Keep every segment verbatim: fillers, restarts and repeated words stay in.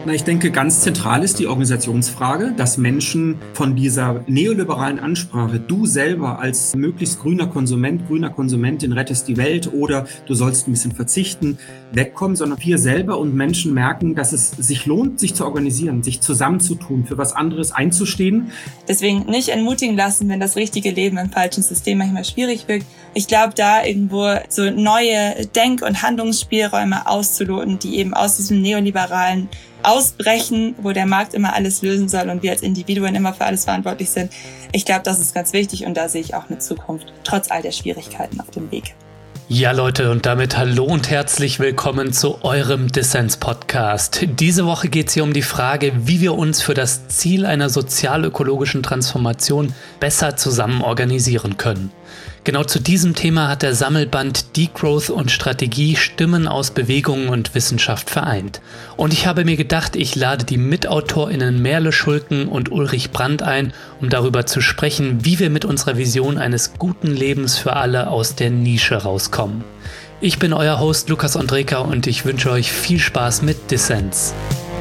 Na, ich denke, ganz zentral ist die Organisationsfrage, dass Menschen von dieser neoliberalen Ansprache, du selber als möglichst grüner Konsument, grüner Konsumentin rettest die Welt oder du sollst ein bisschen verzichten, wegkommen, sondern wir selber und Menschen merken, dass es sich lohnt, sich zu organisieren, sich zusammenzutun, für was anderes einzustehen. Deswegen nicht entmutigen lassen, wenn das richtige Leben im falschen System manchmal schwierig wirkt. Ich glaube, da irgendwo so neue Denk- und Handlungsspielräume auszuloten, die eben aus diesem neoliberalen ausbrechen, wo der Markt immer alles lösen soll und wir als Individuen immer für alles verantwortlich sind. Ich glaube, das ist ganz wichtig und da sehe ich auch eine Zukunft, trotz all der Schwierigkeiten auf dem Weg. Ja, Leute, und damit hallo und herzlich willkommen zu eurem Dissens-Podcast. Diese Woche geht es hier um die Frage, wie wir uns für das Ziel einer sozial-ökologischen Transformation besser zusammen organisieren können. Genau zu diesem Thema hat der Sammelband Degrowth und Strategie Stimmen aus Bewegung und Wissenschaft vereint. Und ich habe mir gedacht, ich lade die MitautorInnen Merle Schulken und Ulrich Brandt ein, um darüber zu sprechen, wie wir mit unserer Vision eines guten Lebens für alle aus der Nische rauskommen. Ich bin euer Host Lukas Andreka und ich wünsche euch viel Spaß mit Dissens.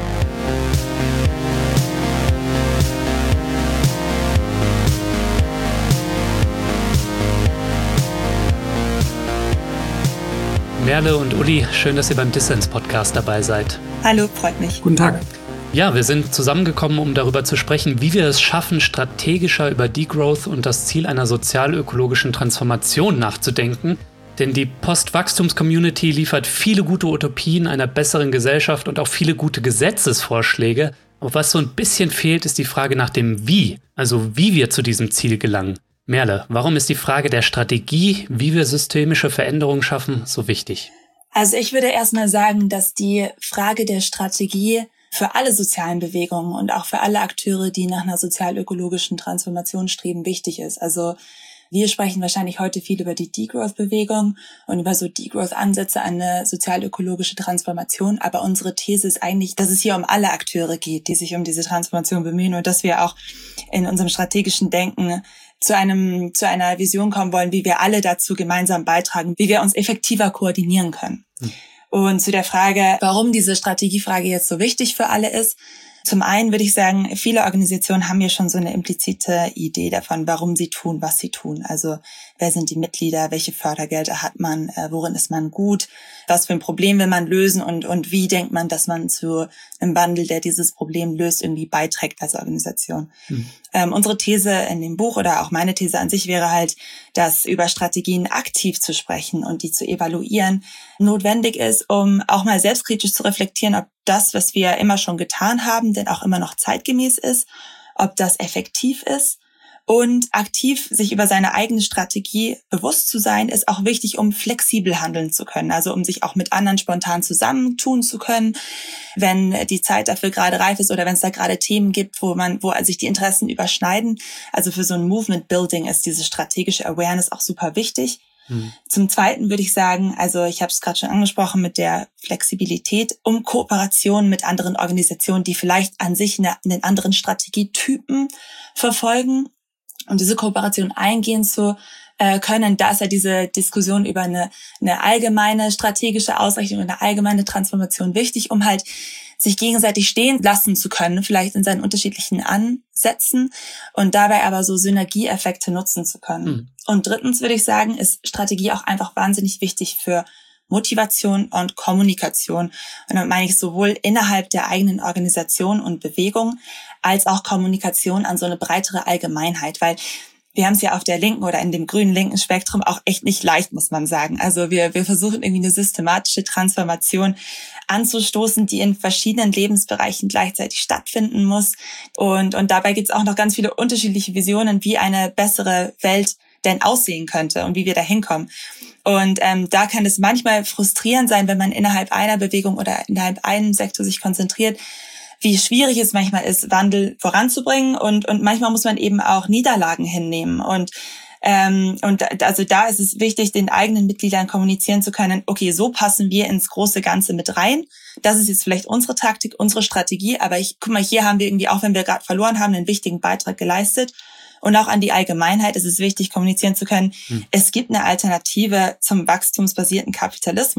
Merle und Uli, schön, dass ihr beim Dissens-Podcast dabei seid. Hallo, freut mich. Guten Tag. Ja, wir sind zusammengekommen, um darüber zu sprechen, wie wir es schaffen, strategischer über Degrowth und das Ziel einer sozial-ökologischen Transformation nachzudenken. Denn die Post-Wachstums-Community liefert viele gute Utopien einer besseren Gesellschaft und auch viele gute Gesetzesvorschläge. Aber was so ein bisschen fehlt, ist die Frage nach dem Wie, also wie wir zu diesem Ziel gelangen. Merle, warum ist die Frage der Strategie, wie wir systemische Veränderungen schaffen, so wichtig? Also ich würde erstmal sagen, dass die Frage der Strategie für alle sozialen Bewegungen und auch für alle Akteure, die nach einer sozial-ökologischen Transformation streben, wichtig ist. Also wir sprechen wahrscheinlich heute viel über die Degrowth-Bewegung und über so Degrowth-Ansätze an eine sozial-ökologische Transformation. Aber unsere These ist eigentlich, dass es hier um alle Akteure geht, die sich um diese Transformation bemühen und dass wir auch in unserem strategischen Denken zu einem, zu einer Vision kommen wollen, wie wir alle dazu gemeinsam beitragen, wie wir uns effektiver koordinieren können. Hm. Und zu der Frage, warum diese Strategiefrage jetzt so wichtig für alle ist. Zum einen würde ich sagen, viele Organisationen haben ja schon so eine implizite Idee davon, warum sie tun, was sie tun. Also wer sind die Mitglieder, welche Fördergelder hat man, äh, worin ist man gut, was für ein Problem will man lösen und und wie denkt man, dass man zu einem Wandel, der dieses Problem löst, irgendwie beiträgt als Organisation. Hm. Ähm, unsere These in dem Buch oder auch meine These an sich wäre halt, dass über Strategien aktiv zu sprechen und die zu evaluieren notwendig ist, um auch mal selbstkritisch zu reflektieren, ob das, was wir immer schon getan haben, denn auch immer noch zeitgemäß ist, ob das effektiv ist. Und aktiv sich über seine eigene Strategie bewusst zu sein, ist auch wichtig, um flexibel handeln zu können. Also um sich auch mit anderen spontan zusammentun zu können, wenn die Zeit dafür gerade reif ist oder wenn es da gerade Themen gibt, wo man, wo sich die Interessen überschneiden. Also für so ein Movement Building ist diese strategische Awareness auch super wichtig. Hm. Zum Zweiten würde ich sagen, also ich habe es gerade schon angesprochen mit der Flexibilität, um Kooperation mit anderen Organisationen, die vielleicht an sich eine, einen anderen Strategietypen verfolgen, um diese Kooperation eingehen zu äh, können. Da ist ja diese Diskussion über eine, eine allgemeine strategische Ausrichtung und eine allgemeine Transformation wichtig, um halt sich gegenseitig stehen lassen zu können, vielleicht in seinen unterschiedlichen Ansätzen und dabei aber so Synergieeffekte nutzen zu können. Mhm. Und drittens würde ich sagen, ist Strategie auch einfach wahnsinnig wichtig für Motivation und Kommunikation. Und dann meine ich sowohl innerhalb der eigenen Organisation und Bewegung als auch Kommunikation an so eine breitere Allgemeinheit, weil wir haben es ja auf der linken oder in dem grünen linken Spektrum auch echt nicht leicht, muss man sagen. Also wir, wir versuchen irgendwie eine systematische Transformation anzustoßen, die in verschiedenen Lebensbereichen gleichzeitig stattfinden muss. Und, und dabei gibt es auch noch ganz viele unterschiedliche Visionen, wie eine bessere Welt denn aussehen könnte und wie wir da hinkommen. Und ähm, da kann es manchmal frustrierend sein, wenn man innerhalb einer Bewegung oder innerhalb einem Sektor sich konzentriert, wie schwierig es manchmal ist, Wandel voranzubringen. Und und manchmal muss man eben auch Niederlagen hinnehmen. Und ähm, und also da ist es wichtig, den eigenen Mitgliedern kommunizieren zu können, okay, so passen wir ins große Ganze mit rein. Das ist jetzt vielleicht unsere Taktik, unsere Strategie. Aber ich guck mal, hier haben wir irgendwie, auch wenn wir gerade verloren haben, einen wichtigen Beitrag geleistet. Und auch an die Allgemeinheit ist es wichtig, kommunizieren zu können. Hm. Es gibt eine Alternative zum wachstumsbasierten Kapitalismus.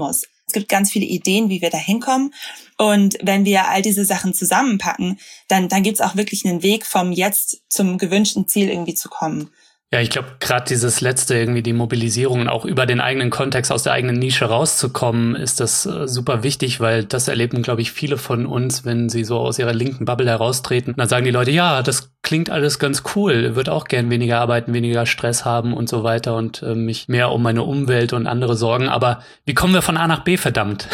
Es gibt ganz viele Ideen, wie wir da hinkommen. Und wenn wir all diese Sachen zusammenpacken, dann, dann gibt es auch wirklich einen Weg, vom Jetzt zum gewünschten Ziel irgendwie zu kommen. Ja, ich glaube, gerade dieses letzte, irgendwie die Mobilisierung und auch über den eigenen Kontext aus der eigenen Nische rauszukommen, ist das äh, super wichtig, weil das erleben, glaube ich, viele von uns, wenn sie so aus ihrer linken Bubble heraustreten. Dann sagen die Leute, ja, das klingt alles ganz cool, würde auch gern weniger arbeiten, weniger Stress haben und so weiter und äh, mich mehr um meine Umwelt und andere sorgen. Aber wie kommen wir von A nach B, verdammt?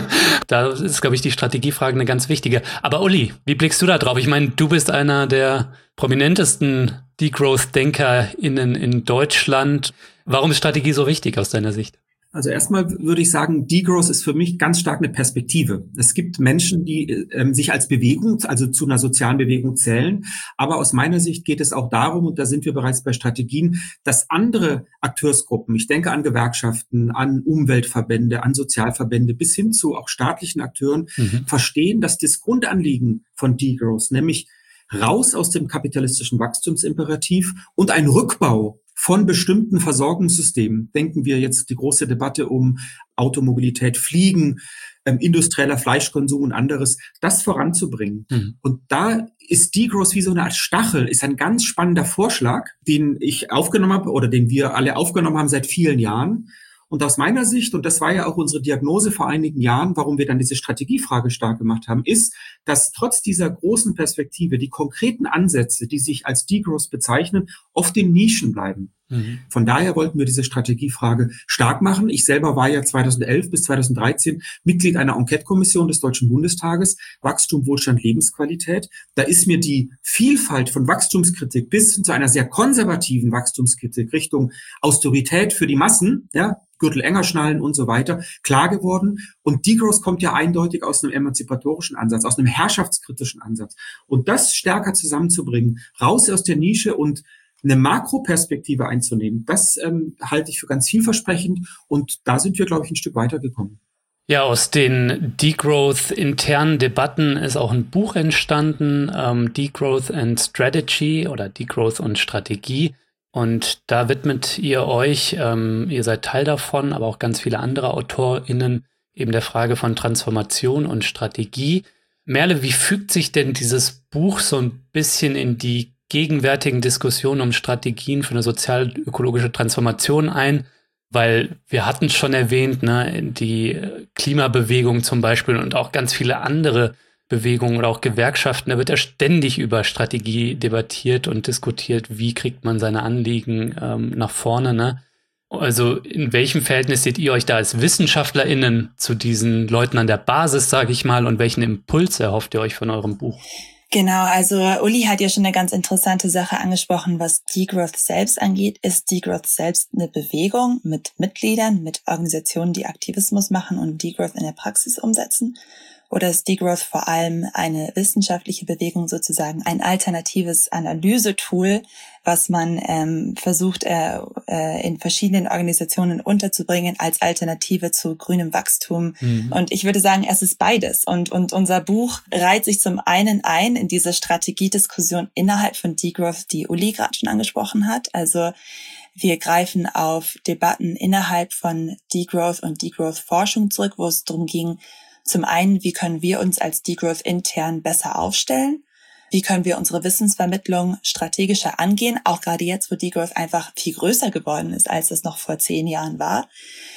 Da ist, glaube ich, die Strategiefrage eine ganz wichtige. Aber Uli, wie blickst du da drauf? Ich meine, du bist einer der prominentesten Degrowth-DenkerInnen in Deutschland. Warum ist Strategie so wichtig aus deiner Sicht? Also erstmal würde ich sagen, Degrowth ist für mich ganz stark eine Perspektive. Es gibt Menschen, die ähm, sich als Bewegung, also zu einer sozialen Bewegung zählen. Aber aus meiner Sicht geht es auch darum, und da sind wir bereits bei Strategien, dass andere Akteursgruppen, ich denke an Gewerkschaften, an Umweltverbände, an Sozialverbände, bis hin zu auch staatlichen Akteuren, mhm. verstehen, dass das Grundanliegen von Degrowth, nämlich raus aus dem kapitalistischen Wachstumsimperativ und ein Rückbau von bestimmten Versorgungssystemen. Denken wir jetzt die große Debatte um Automobilität, Fliegen, ähm, industrieller Fleischkonsum und anderes, das voranzubringen. Mhm. Und da ist Degrowth wie so eine Art Stachel, ist ein ganz spannender Vorschlag, den ich aufgenommen habe oder den wir alle aufgenommen haben seit vielen Jahren. Und aus meiner Sicht, und das war ja auch unsere Diagnose vor einigen Jahren, warum wir dann diese Strategiefrage stark gemacht haben, ist, dass trotz dieser großen Perspektive die konkreten Ansätze, die sich als Degrowth bezeichnen, oft in Nischen bleiben. Mhm. Von daher wollten wir diese Strategiefrage stark machen. Ich selber war ja zweitausendelf bis zweitausenddreizehn Mitglied einer Enquete-Kommission des Deutschen Bundestages, Wachstum, Wohlstand, Lebensqualität. Da ist mir die Vielfalt von Wachstumskritik bis hin zu einer sehr konservativen Wachstumskritik Richtung Austerität für die Massen, ja, Gürtel enger schnallen und so weiter, klar geworden. Und Degrowth kommt ja eindeutig aus einem emanzipatorischen Ansatz, aus einem herrschaftskritischen Ansatz. Und das stärker zusammenzubringen, raus aus der Nische und eine Makroperspektive einzunehmen, das ähm, halte ich für ganz vielversprechend. Und da sind wir, glaube ich, ein Stück weitergekommen. Ja, aus den Degrowth-internen Debatten ist auch ein Buch entstanden, ähm, Degrowth and Strategy oder Degrowth und Strategie. Und da widmet ihr euch, ähm, ihr seid Teil davon, aber auch ganz viele andere AutorInnen, eben der Frage von Transformation und Strategie. Merle, wie fügt sich denn dieses Buch so ein bisschen in die gegenwärtigen Diskussionen um Strategien für eine sozial-ökologische Transformation ein? Weil wir hatten schon erwähnt, ne, die Klimabewegung zum Beispiel und auch ganz viele andere Bewegungen oder auch Gewerkschaften, da wird ja ständig über Strategie debattiert und diskutiert, wie kriegt man seine Anliegen ähm, nach vorne, ne? Also in welchem Verhältnis seht ihr euch da als WissenschaftlerInnen zu diesen Leuten an der Basis, sage ich mal, und welchen Impuls erhofft ihr euch von eurem Buch? Genau, also Uli hat ja schon eine ganz interessante Sache angesprochen, was Degrowth selbst angeht. Ist Degrowth selbst eine Bewegung mit Mitgliedern, mit Organisationen, die Aktivismus machen und Degrowth in der Praxis umsetzen? Oder ist Degrowth vor allem eine wissenschaftliche Bewegung, sozusagen ein alternatives Analysetool, was man ähm, versucht äh, äh, in verschiedenen Organisationen unterzubringen als Alternative zu grünem Wachstum? Mhm. Und ich würde sagen, es ist beides. Und, und unser Buch reiht sich zum einen ein in diese Strategiediskussion innerhalb von Degrowth, die Uli gerade schon angesprochen hat. Also wir greifen auf Debatten innerhalb von Degrowth und Degrowth-Forschung zurück, wo es darum ging, zum einen, wie können wir uns als Degrowth intern besser aufstellen? Wie können wir unsere Wissensvermittlung strategischer angehen? Auch gerade jetzt, wo Degrowth einfach viel größer geworden ist, als es noch vor zehn Jahren war.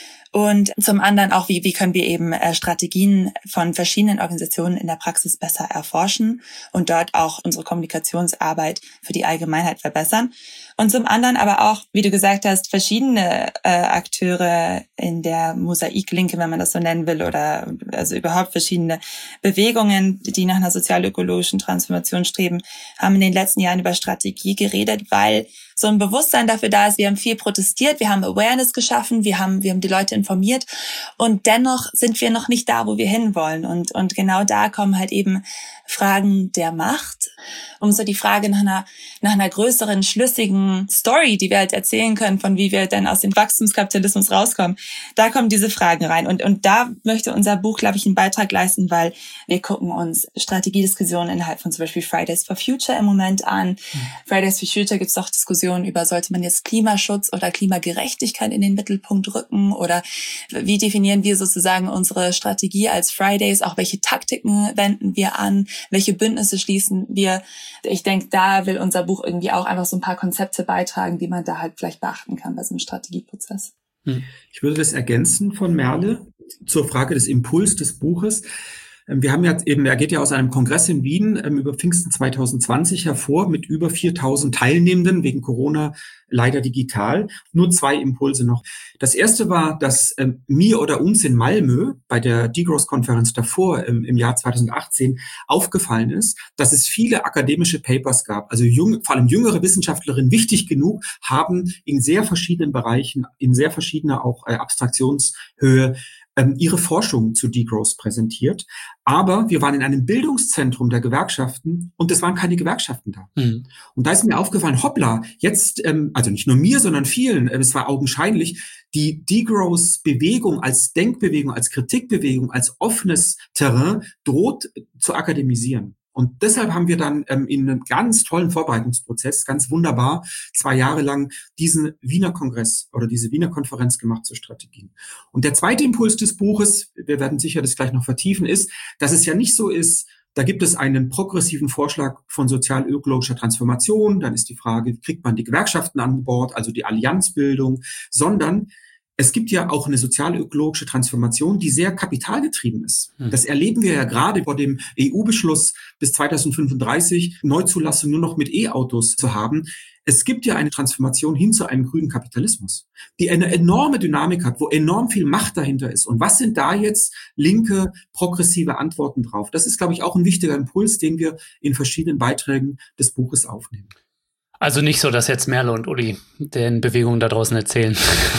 Und zum anderen auch, wie, wie können wir eben äh, Strategien von verschiedenen Organisationen in der Praxis besser erforschen und dort auch unsere Kommunikationsarbeit für die Allgemeinheit verbessern. Und zum anderen aber auch, wie du gesagt hast, verschiedene äh, Akteure in der Mosaiklinke, wenn man das so nennen will, oder also überhaupt verschiedene Bewegungen, die nach einer sozial-ökologischen Transformation streben, haben in den letzten Jahren über Strategie geredet, weil so ein Bewusstsein dafür da ist. Wir haben viel protestiert, wir haben Awareness geschaffen, wir haben wir haben die Leute informiert und dennoch sind wir noch nicht da, wo wir hinwollen. Und und genau da kommen halt eben Fragen der Macht, um so die Frage nach einer nach einer größeren, schlüssigen Story, die wir halt erzählen können, von wie wir denn aus dem Wachstumskapitalismus rauskommen. Da kommen diese Fragen rein. Und und da möchte unser Buch, glaube ich, einen Beitrag leisten, weil wir gucken uns Strategiediskussionen innerhalb von zum Beispiel Fridays for Future im Moment an. Mhm. Fridays for Future gibt es auch Diskussionen Diskussion über, sollte man jetzt Klimaschutz oder Klimagerechtigkeit in den Mittelpunkt rücken oder wie definieren wir sozusagen unsere Strategie als Fridays, auch welche Taktiken wenden wir an, welche Bündnisse schließen wir. Ich denke, da will unser Buch irgendwie auch einfach so ein paar Konzepte beitragen, die man da halt vielleicht beachten kann bei so einem Strategieprozess. Ich würde das ergänzen von Merle zur Frage des Impuls des Buches. Wir haben ja eben, er geht ja aus einem Kongress in Wien über Pfingsten zwanzig zwanzig hervor mit über viertausend Teilnehmenden, wegen Corona leider digital. Nur zwei Impulse noch. Das erste war, dass ähm, mir oder uns in Malmö bei der Degrowth-Konferenz davor ähm, im Jahr zwanzig achtzehn aufgefallen ist, dass es viele akademische Papers gab. Also jung, vor allem jüngere Wissenschaftlerinnen, wichtig genug, haben in sehr verschiedenen Bereichen, in sehr verschiedener auch äh, Abstraktionshöhe ihre Forschung zu Degrowth präsentiert. Aber wir waren in einem Bildungszentrum der Gewerkschaften und es waren keine Gewerkschaften da. Mhm. Und da ist mir aufgefallen, hoppla, jetzt, ähm, also nicht nur mir, sondern vielen, äh, es war augenscheinlich, die Degrowth-Bewegung als Denkbewegung, als Kritikbewegung, als offenes Terrain droht zu akademisieren. Und deshalb haben wir dann ähm, in einem ganz tollen Vorbereitungsprozess, ganz wunderbar, zwei Jahre lang diesen Wiener Kongress oder diese Wiener Konferenz gemacht zur Strategien. Und der zweite Impuls des Buches, wir werden sicher das gleich noch vertiefen, ist, dass es ja nicht so ist, da gibt es einen progressiven Vorschlag von sozial-ökologischer Transformation, dann ist die Frage, kriegt man die Gewerkschaften an Bord, also die Allianzbildung, sondern es gibt ja auch eine sozial-ökologische Transformation, die sehr kapitalgetrieben ist. Das erleben wir ja gerade vor dem E U-Beschluss bis zwanzig fünfunddreißig, Neuzulassung nur noch mit E-Autos zu haben. Es gibt ja eine Transformation hin zu einem grünen Kapitalismus, die eine enorme Dynamik hat, wo enorm viel Macht dahinter ist. Und was sind da jetzt linke, progressive Antworten drauf? Das ist, glaube ich, auch ein wichtiger Impuls, den wir in verschiedenen Beiträgen des Buches aufnehmen. Also nicht so, dass jetzt Merle und Uli den Bewegungen da draußen erzählen.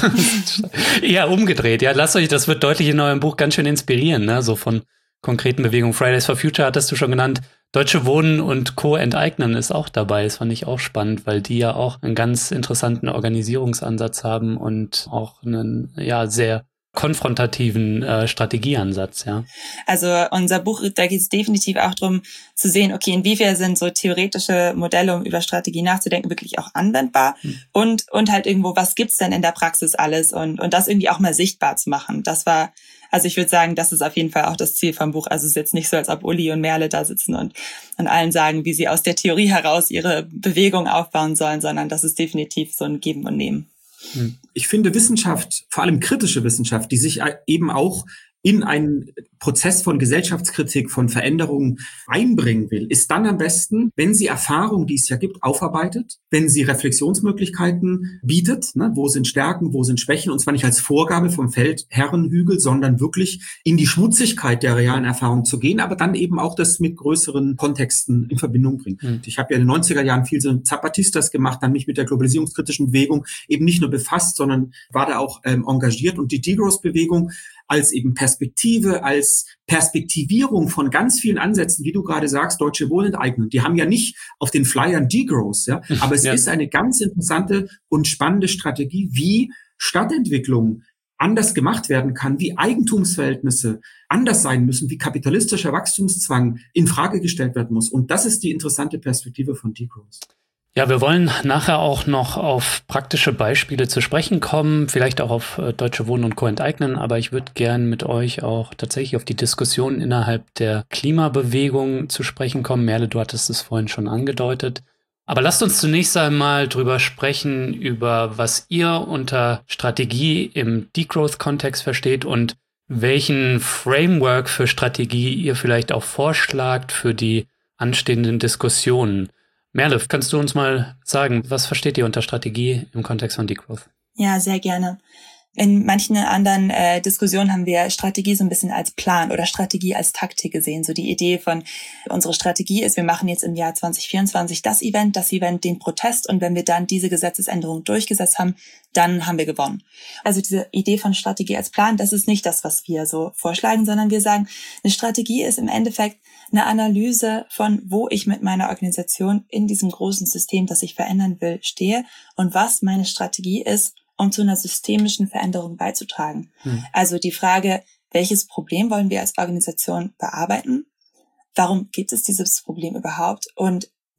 Eher umgedreht. Ja, lasst euch, das wird deutlich in eurem Buch ganz schön inspirieren, ne? So von konkreten Bewegungen. Fridays for Future hattest du schon genannt. Deutsche Wohnen und Co. enteignen ist auch dabei. Das fand ich auch spannend, weil die ja auch einen ganz interessanten Organisierungsansatz haben und auch einen, ja, sehr konfrontativen äh, Strategieansatz, ja. Also unser Buch, da geht es definitiv auch darum zu sehen, okay, inwiefern sind so theoretische Modelle, um über Strategie nachzudenken, wirklich auch anwendbar hm. und und halt irgendwo, was gibt's denn in der Praxis alles und und das irgendwie auch mal sichtbar zu machen. Das war, also ich würde sagen, das ist auf jeden Fall auch das Ziel vom Buch. Also es ist jetzt nicht so, als ob Uli und Merle da sitzen und und allen sagen, wie sie aus der Theorie heraus ihre Bewegung aufbauen sollen, sondern das ist definitiv so ein Geben und Nehmen. Ich finde Wissenschaft, vor allem kritische Wissenschaft, die sich eben auch in einen Prozess von Gesellschaftskritik, von Veränderungen einbringen will, ist dann am besten, wenn sie Erfahrung, die es ja gibt, aufarbeitet, wenn sie Reflexionsmöglichkeiten bietet, ne, wo sind Stärken, wo sind Schwächen, und zwar nicht als Vorgabe vom Feldherrenhügel, sondern wirklich in die Schmutzigkeit der realen Erfahrung zu gehen, aber dann eben auch das mit größeren Kontexten in Verbindung bringt. Mhm. Ich habe ja in den neunziger Jahren viel so Zapatistas gemacht, dann mich mit der globalisierungskritischen Bewegung eben nicht nur befasst, sondern war da auch ähm, engagiert, und die Degrowth-Bewegung als eben Perspektive, als Perspektivierung von ganz vielen Ansätzen, wie du gerade sagst, Deutsche Wohnen enteignen. Die haben ja nicht auf den Flyern Degrowth, ja, aber es ja. ist eine ganz interessante und spannende Strategie, wie Stadtentwicklung anders gemacht werden kann, wie Eigentumsverhältnisse anders sein müssen, wie kapitalistischer Wachstumszwang in Frage gestellt werden muss. Und das ist die interessante Perspektive von Degrowth. Ja, wir wollen nachher auch noch auf praktische Beispiele zu sprechen kommen, vielleicht auch auf äh, Deutsche Wohnen und Co. enteignen, aber ich würde gern mit euch auch tatsächlich auf die Diskussion innerhalb der Klimabewegung zu sprechen kommen. Merle, du hattest es vorhin schon angedeutet. Aber lasst uns zunächst einmal drüber sprechen, über was ihr unter Strategie im Degrowth-Kontext versteht und welchen Framework für Strategie ihr vielleicht auch vorschlagt für die anstehenden Diskussionen. Merle, kannst du uns mal sagen, was versteht ihr unter Strategie im Kontext von Degrowth? Ja, sehr gerne. In manchen anderen äh, Diskussionen haben wir Strategie so ein bisschen als Plan oder Strategie als Taktik gesehen. So die Idee von, unsere Strategie ist, wir machen jetzt im Jahr zwanzig vierundzwanzig das Event, das Event, den Protest, und wenn wir dann diese Gesetzesänderung durchgesetzt haben, dann haben wir gewonnen. Also diese Idee von Strategie als Plan, das ist nicht das, was wir so vorschlagen, sondern wir sagen, eine Strategie ist im Endeffekt eine Analyse von, wo ich mit meiner Organisation in diesem großen System, das ich verändern will, stehe und was meine Strategie ist, um zu einer systemischen Veränderung beizutragen. Hm. Also die Frage, welches Problem wollen wir als Organisation bearbeiten? Warum gibt es dieses Problem überhaupt? Und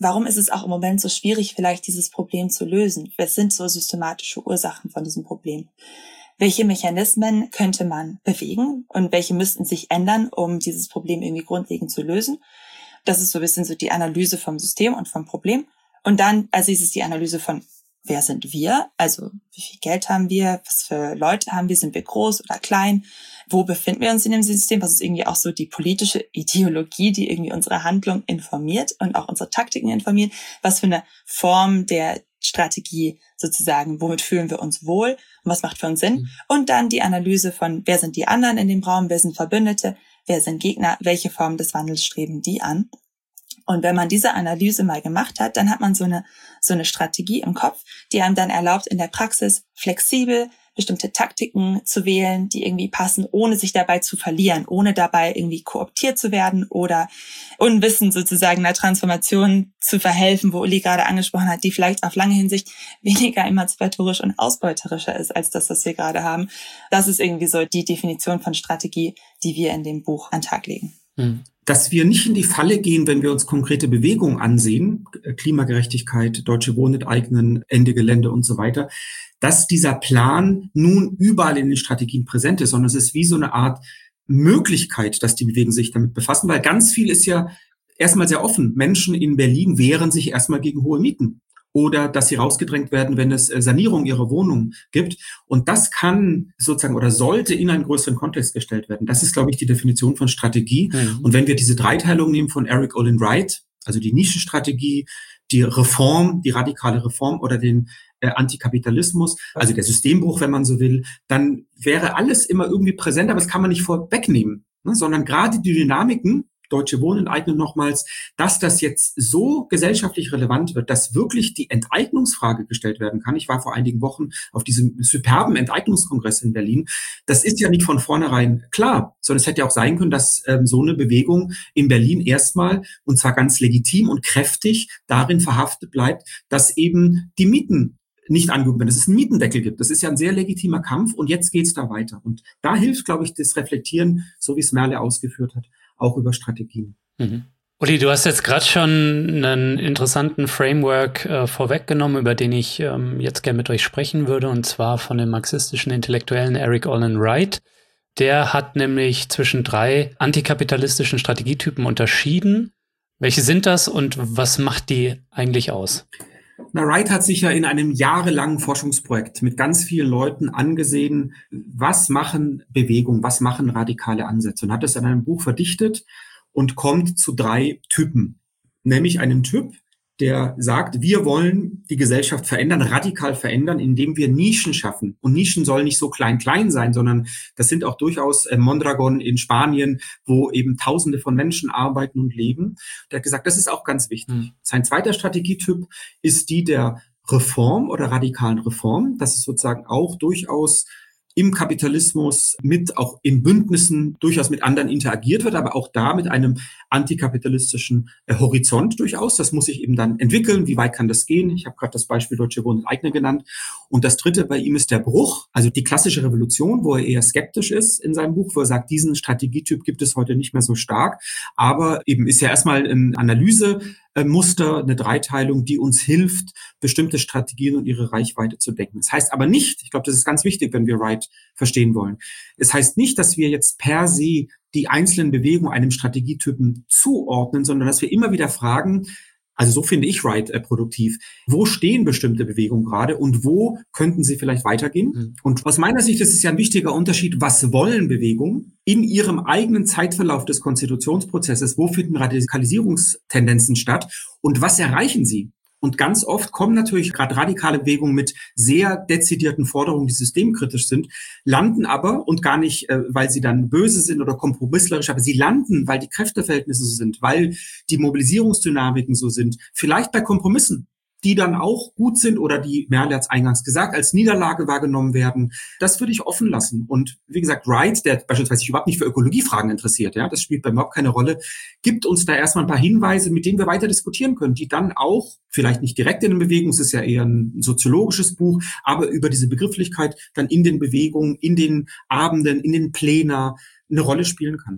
warum ist es auch im Moment so schwierig, vielleicht dieses Problem zu lösen? Was sind so systematische Ursachen von diesem Problem? Welche Mechanismen könnte man bewegen und welche müssten sich ändern, um dieses Problem irgendwie grundlegend zu lösen? Das ist so ein bisschen so die Analyse vom System und vom Problem. Und dann als nächstes die Analyse von, wer sind wir? Also wie viel Geld haben wir? Was für Leute haben wir? Sind wir groß oder klein? Wo befinden wir uns in dem System? Was ist irgendwie auch so die politische Ideologie, die irgendwie unsere Handlung informiert und auch unsere Taktiken informiert? Was für eine Form der Strategie sozusagen, womit fühlen wir uns wohl und was macht für uns Sinn? Mhm. Und dann die Analyse von, wer sind die anderen in dem Raum? Wer sind Verbündete? Wer sind Gegner? Welche Formen des Wandels streben die an? Und wenn man diese Analyse mal gemacht hat, dann hat man so eine, so eine Strategie im Kopf, die einem dann erlaubt, in der Praxis flexibel bestimmte Taktiken zu wählen, die irgendwie passen, ohne sich dabei zu verlieren, ohne dabei irgendwie kooptiert zu werden oder unwissend sozusagen einer Transformation zu verhelfen, wo Uli gerade angesprochen hat, die vielleicht auf lange Hinsicht weniger emanzipatorisch und ausbeuterischer ist, als das, was wir gerade haben. Das ist irgendwie so die Definition von Strategie, die wir in dem Buch an den Tag legen. Hm. Dass wir nicht in die Falle gehen, wenn wir uns konkrete Bewegungen ansehen, Klimagerechtigkeit, Deutsche Wohnen enteignen, Ende Gelände und so weiter, dass dieser Plan nun überall in den Strategien präsent ist, sondern es ist wie so eine Art Möglichkeit, dass die Bewegungen sich damit befassen, weil ganz viel ist ja erstmal sehr offen. Menschen in Berlin wehren sich erstmal gegen hohe Mieten oder dass sie rausgedrängt werden, wenn es Sanierung ihrer Wohnung gibt. Und das kann sozusagen oder sollte in einen größeren Kontext gestellt werden. Das ist, glaube ich, die Definition von Strategie. Mhm. Und wenn wir diese Dreiteilung nehmen von Eric Olin Wright, also die Nischenstrategie, die Reform, die radikale Reform oder den äh, Antikapitalismus, also der Systembruch, wenn man so will, dann wäre alles immer irgendwie präsent, aber das kann man nicht vorwegnehmen, ne? Sondern gerade die Dynamiken, Deutsche Wohnen enteignen nochmals, dass das jetzt so gesellschaftlich relevant wird, dass wirklich die Enteignungsfrage gestellt werden kann. Ich war vor einigen Wochen auf diesem superben Enteignungskongress in Berlin. Das ist ja nicht von vornherein klar, sondern es hätte ja auch sein können, dass ähm, so eine Bewegung in Berlin erstmal, und zwar ganz legitim und kräftig, darin verhaftet bleibt, dass eben die Mieten nicht angehoben werden, dass es einen Mietendeckel gibt. Das ist ja ein sehr legitimer Kampf und jetzt geht's da weiter. Und da hilft, glaube ich, das Reflektieren, so wie es Merle ausgeführt hat, auch über Strategien. Mhm. Uli, du hast jetzt gerade schon einen interessanten Framework äh, vorweggenommen, über den ich ähm, jetzt gerne mit euch sprechen würde, und zwar von dem marxistischen Intellektuellen Eric Olin Wright. Der hat nämlich zwischen drei antikapitalistischen Strategietypen unterschieden. Welche sind das und was macht die eigentlich aus? Na, Wright hat sich ja in einem jahrelangen Forschungsprojekt mit ganz vielen Leuten angesehen, was machen Bewegungen, was machen radikale Ansätze, und hat es in einem Buch verdichtet und kommt zu drei Typen. Nämlich einen Typ, der sagt, wir wollen die Gesellschaft verändern, radikal verändern, indem wir Nischen schaffen. Und Nischen sollen nicht so klein-klein sein, sondern das sind auch durchaus äh, Mondragon in Spanien, wo eben Tausende von Menschen arbeiten und leben. Der hat gesagt, das ist auch ganz wichtig. Mhm. Sein zweiter Strategietyp ist die der Reform oder radikalen Reform. Das ist sozusagen auch durchaus im Kapitalismus mit, auch in Bündnissen durchaus mit anderen interagiert wird, aber auch da mit einem antikapitalistischen äh, Horizont durchaus. Das muss sich eben dann entwickeln. Wie weit kann das gehen? Ich habe gerade das Beispiel Deutsche Wohnen enteignen genannt. Und das dritte bei ihm ist der Bruch, also die klassische Revolution, wo er eher skeptisch ist in seinem Buch, wo er sagt, diesen Strategietyp gibt es heute nicht mehr so stark. Aber eben ist ja erstmal ein Analysemuster, eine Dreiteilung, die uns hilft, bestimmte Strategien und ihre Reichweite zu decken. Das heißt aber nicht, ich glaube, das ist ganz wichtig, wenn wir Wright verstehen wollen. Es heißt nicht, dass wir jetzt per se die einzelnen Bewegungen einem Strategietypen zuordnen, sondern dass wir immer wieder fragen, also so finde ich Wright äh, produktiv, wo stehen bestimmte Bewegungen gerade und wo könnten sie vielleicht weitergehen? Mhm. Und aus meiner Sicht ist es ja ein wichtiger Unterschied, was wollen Bewegungen in ihrem eigenen Zeitverlauf des Konstitutionsprozesses, wo finden Radikalisierungstendenzen statt und was erreichen sie? Und ganz oft kommen natürlich gerade radikale Bewegungen mit sehr dezidierten Forderungen, die systemkritisch sind, landen aber, und gar nicht, äh, weil sie dann böse sind oder kompromisslerisch, aber sie landen, weil die Kräfteverhältnisse so sind, weil die Mobilisierungsdynamiken so sind, vielleicht bei Kompromissen, die dann auch gut sind oder die, Merle hat es eingangs gesagt, als Niederlage wahrgenommen werden. Das würde ich offen lassen. Und wie gesagt, Wright, der beispielsweise sich überhaupt nicht für Ökologiefragen interessiert, ja, das spielt bei mir überhaupt keine Rolle, gibt uns da erstmal ein paar Hinweise, mit denen wir weiter diskutieren können, die dann auch, vielleicht nicht direkt in den Bewegungen, es ist ja eher ein soziologisches Buch, aber über diese Begrifflichkeit dann in den Bewegungen, in den Abenden, in den Plena eine Rolle spielen kann.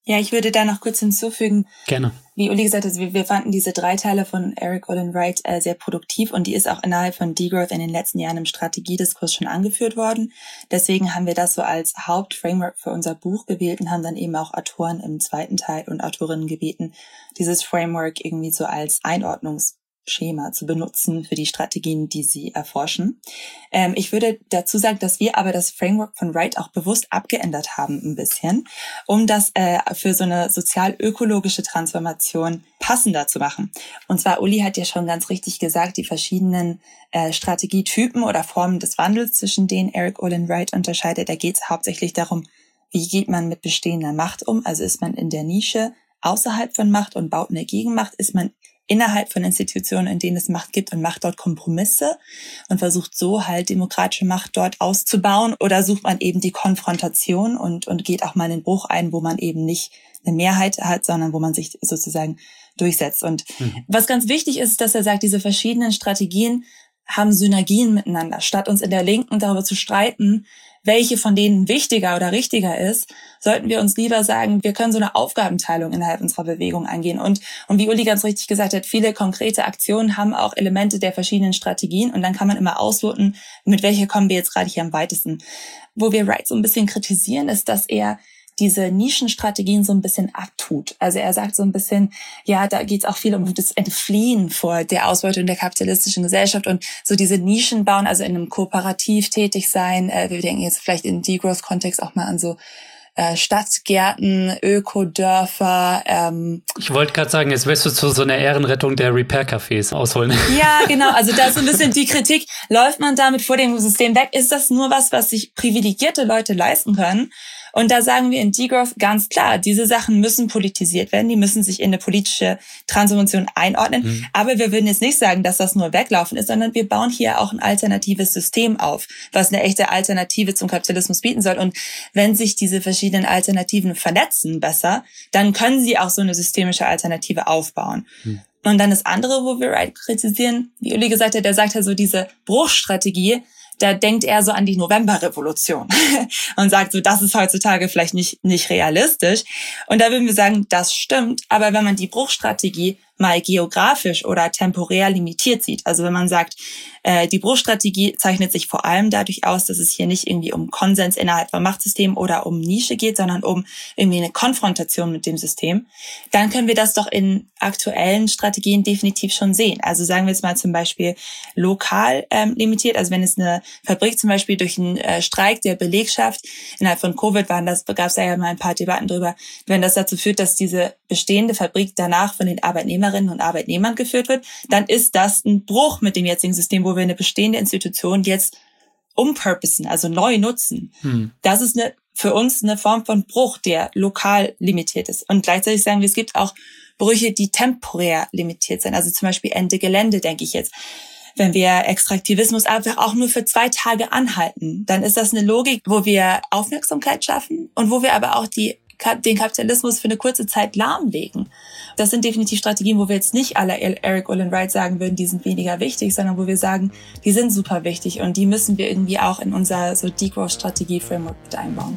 Ja, ich würde da noch kurz hinzufügen. Gerne. Wie Uli gesagt hat, wir, wir fanden diese drei Teile von Eric Olin Wright äh, sehr produktiv und die ist auch innerhalb von Degrowth in den letzten Jahren im Strategiediskurs schon angeführt worden. Deswegen haben wir das so als Hauptframework für unser Buch gewählt und haben dann eben auch Autoren im zweiten Teil und Autorinnen gebeten, dieses Framework irgendwie so als Einordnungs Schema zu benutzen für die Strategien, die sie erforschen. Ähm, ich würde dazu sagen, dass wir aber das Framework von Wright auch bewusst abgeändert haben ein bisschen, um das äh, für so eine sozial-ökologische Transformation passender zu machen. Und zwar, Uli hat ja schon ganz richtig gesagt, die verschiedenen äh, Strategietypen oder Formen des Wandels, zwischen denen Eric Olin Wright unterscheidet. Da geht es hauptsächlich darum, wie geht man mit bestehender Macht um? Also ist man in der Nische außerhalb von Macht und baut eine Gegenmacht? Ist man innerhalb von Institutionen, in denen es Macht gibt und macht dort Kompromisse und versucht so halt demokratische Macht dort auszubauen, oder sucht man eben die Konfrontation und, und geht auch mal einen Bruch ein, wo man eben nicht eine Mehrheit hat, sondern wo man sich sozusagen durchsetzt. Und mhm. was ganz wichtig ist, dass er sagt, diese verschiedenen Strategien haben Synergien miteinander. Statt uns in der Linken darüber zu streiten, welche von denen wichtiger oder richtiger ist, sollten wir uns lieber sagen, wir können so eine Aufgabenteilung innerhalb unserer Bewegung angehen. Und, und wie Uli ganz richtig gesagt hat, viele konkrete Aktionen haben auch Elemente der verschiedenen Strategien und dann kann man immer ausloten, mit welcher kommen wir jetzt gerade hier am weitesten. Wo wir Wright so ein bisschen kritisieren, ist, dass er diese Nischenstrategien so ein bisschen abtut. Also er sagt so ein bisschen, ja, da geht es auch viel um das Entfliehen vor der Ausbeutung der kapitalistischen Gesellschaft und so diese Nischen bauen, also in einem Kooperativ tätig sein. Äh, wir denken jetzt vielleicht im Degrowth-Kontext auch mal an so äh, Stadtgärten, Ökodörfer. Ähm. Ich wollte gerade sagen, jetzt wirst du zu so einer Ehrenrettung der Repair-Cafés ausholen. Ja, genau. Also da ist so ein bisschen die Kritik, läuft man damit vor dem System weg? Ist das nur was, was sich privilegierte Leute leisten können? Und da sagen wir in Degrowth ganz klar, diese Sachen müssen politisiert werden, die müssen sich in eine politische Transformation einordnen. Mhm. Aber wir würden jetzt nicht sagen, dass das nur Weglaufen ist, sondern wir bauen hier auch ein alternatives System auf, was eine echte Alternative zum Kapitalismus bieten soll. Und wenn sich diese verschiedenen Alternativen vernetzen besser, dann können sie auch so eine systemische Alternative aufbauen. Mhm. Und dann das andere, wo wir Wright kritisieren, wie Uli gesagt hat, der sagt ja so, diese Bruchstrategie, da denkt er so an die Novemberrevolution und sagt so, das ist heutzutage vielleicht nicht, nicht realistisch. Und da würden wir sagen, das stimmt. Aber wenn man die Bruchstrategie mal geografisch oder temporär limitiert sieht, also wenn man sagt, äh, die Bruchstrategie zeichnet sich vor allem dadurch aus, dass es hier nicht irgendwie um Konsens innerhalb von Machtsystemen oder um Nische geht, sondern um irgendwie eine Konfrontation mit dem System, dann können wir das doch in aktuellen Strategien definitiv schon sehen. Also sagen wir jetzt mal zum Beispiel lokal ähm, limitiert, also wenn es eine Fabrik zum Beispiel durch einen äh, Streik der Belegschaft innerhalb von Covid waren, das gab es ja mal ein paar Debatten drüber, wenn das dazu führt, dass diese bestehende Fabrik danach von den Arbeitnehmerinnen und Arbeitnehmern geführt wird, dann ist das ein Bruch mit dem jetzigen System, wo wir eine bestehende Institution jetzt umpurposen, also neu nutzen. Hm. Das ist eine, für uns eine Form von Bruch, der lokal limitiert ist. Und gleichzeitig sagen wir, es gibt auch Brüche, die temporär limitiert sind. Also zum Beispiel Ende Gelände, denke ich jetzt. Wenn wir Extraktivismus einfach auch nur für zwei Tage anhalten, dann ist das eine Logik, wo wir Aufmerksamkeit schaffen und wo wir aber auch die den Kapitalismus für eine kurze Zeit lahmlegen. Das sind definitiv Strategien, wo wir jetzt nicht alle Eric Olin Wright sagen würden, die sind weniger wichtig, sondern wo wir sagen, die sind super wichtig und die müssen wir irgendwie auch in unser so Degrowth-Strategie-Framework mit einbauen.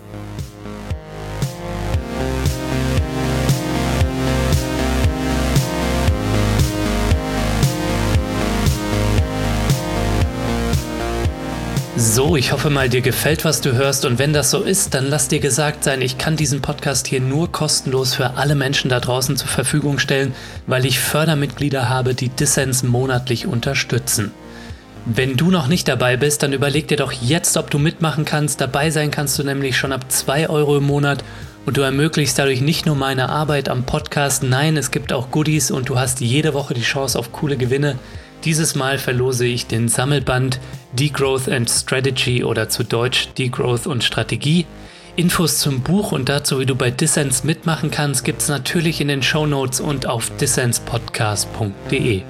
So, ich hoffe mal, dir gefällt, was du hörst, und wenn das so ist, dann lass dir gesagt sein, ich kann diesen Podcast hier nur kostenlos für alle Menschen da draußen zur Verfügung stellen, weil ich Fördermitglieder habe, die Dissens monatlich unterstützen. Wenn du noch nicht dabei bist, dann überleg dir doch jetzt, ob du mitmachen kannst. Dabei sein kannst du nämlich schon ab zwei Euro im Monat und du ermöglichst dadurch nicht nur meine Arbeit am Podcast, nein, es gibt auch Goodies und du hast jede Woche die Chance auf coole Gewinne. Dieses Mal verlose ich den Sammelband Degrowth and Strategy oder zu Deutsch Degrowth und Strategie. Infos zum Buch und dazu, wie du bei Dissens mitmachen kannst, gibt's natürlich in den Shownotes und auf dissenspodcast punkt de.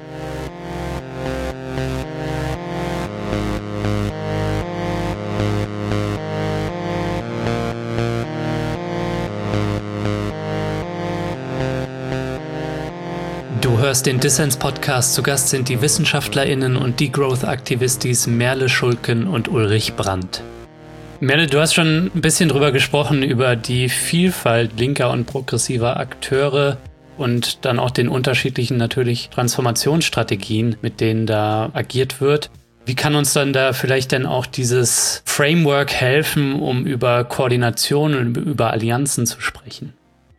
Du hörst den Dissens-Podcast. Zu Gast sind die WissenschaftlerInnen und Degrowth-Aktivistis Merle Schulken und Ulrich Brandt. Merle, du hast schon ein bisschen drüber gesprochen, über die Vielfalt linker und progressiver Akteure und dann auch den unterschiedlichen natürlich Transformationsstrategien, mit denen da agiert wird. Wie kann uns dann da vielleicht denn auch dieses Framework helfen, um über Koordination und über Allianzen zu sprechen?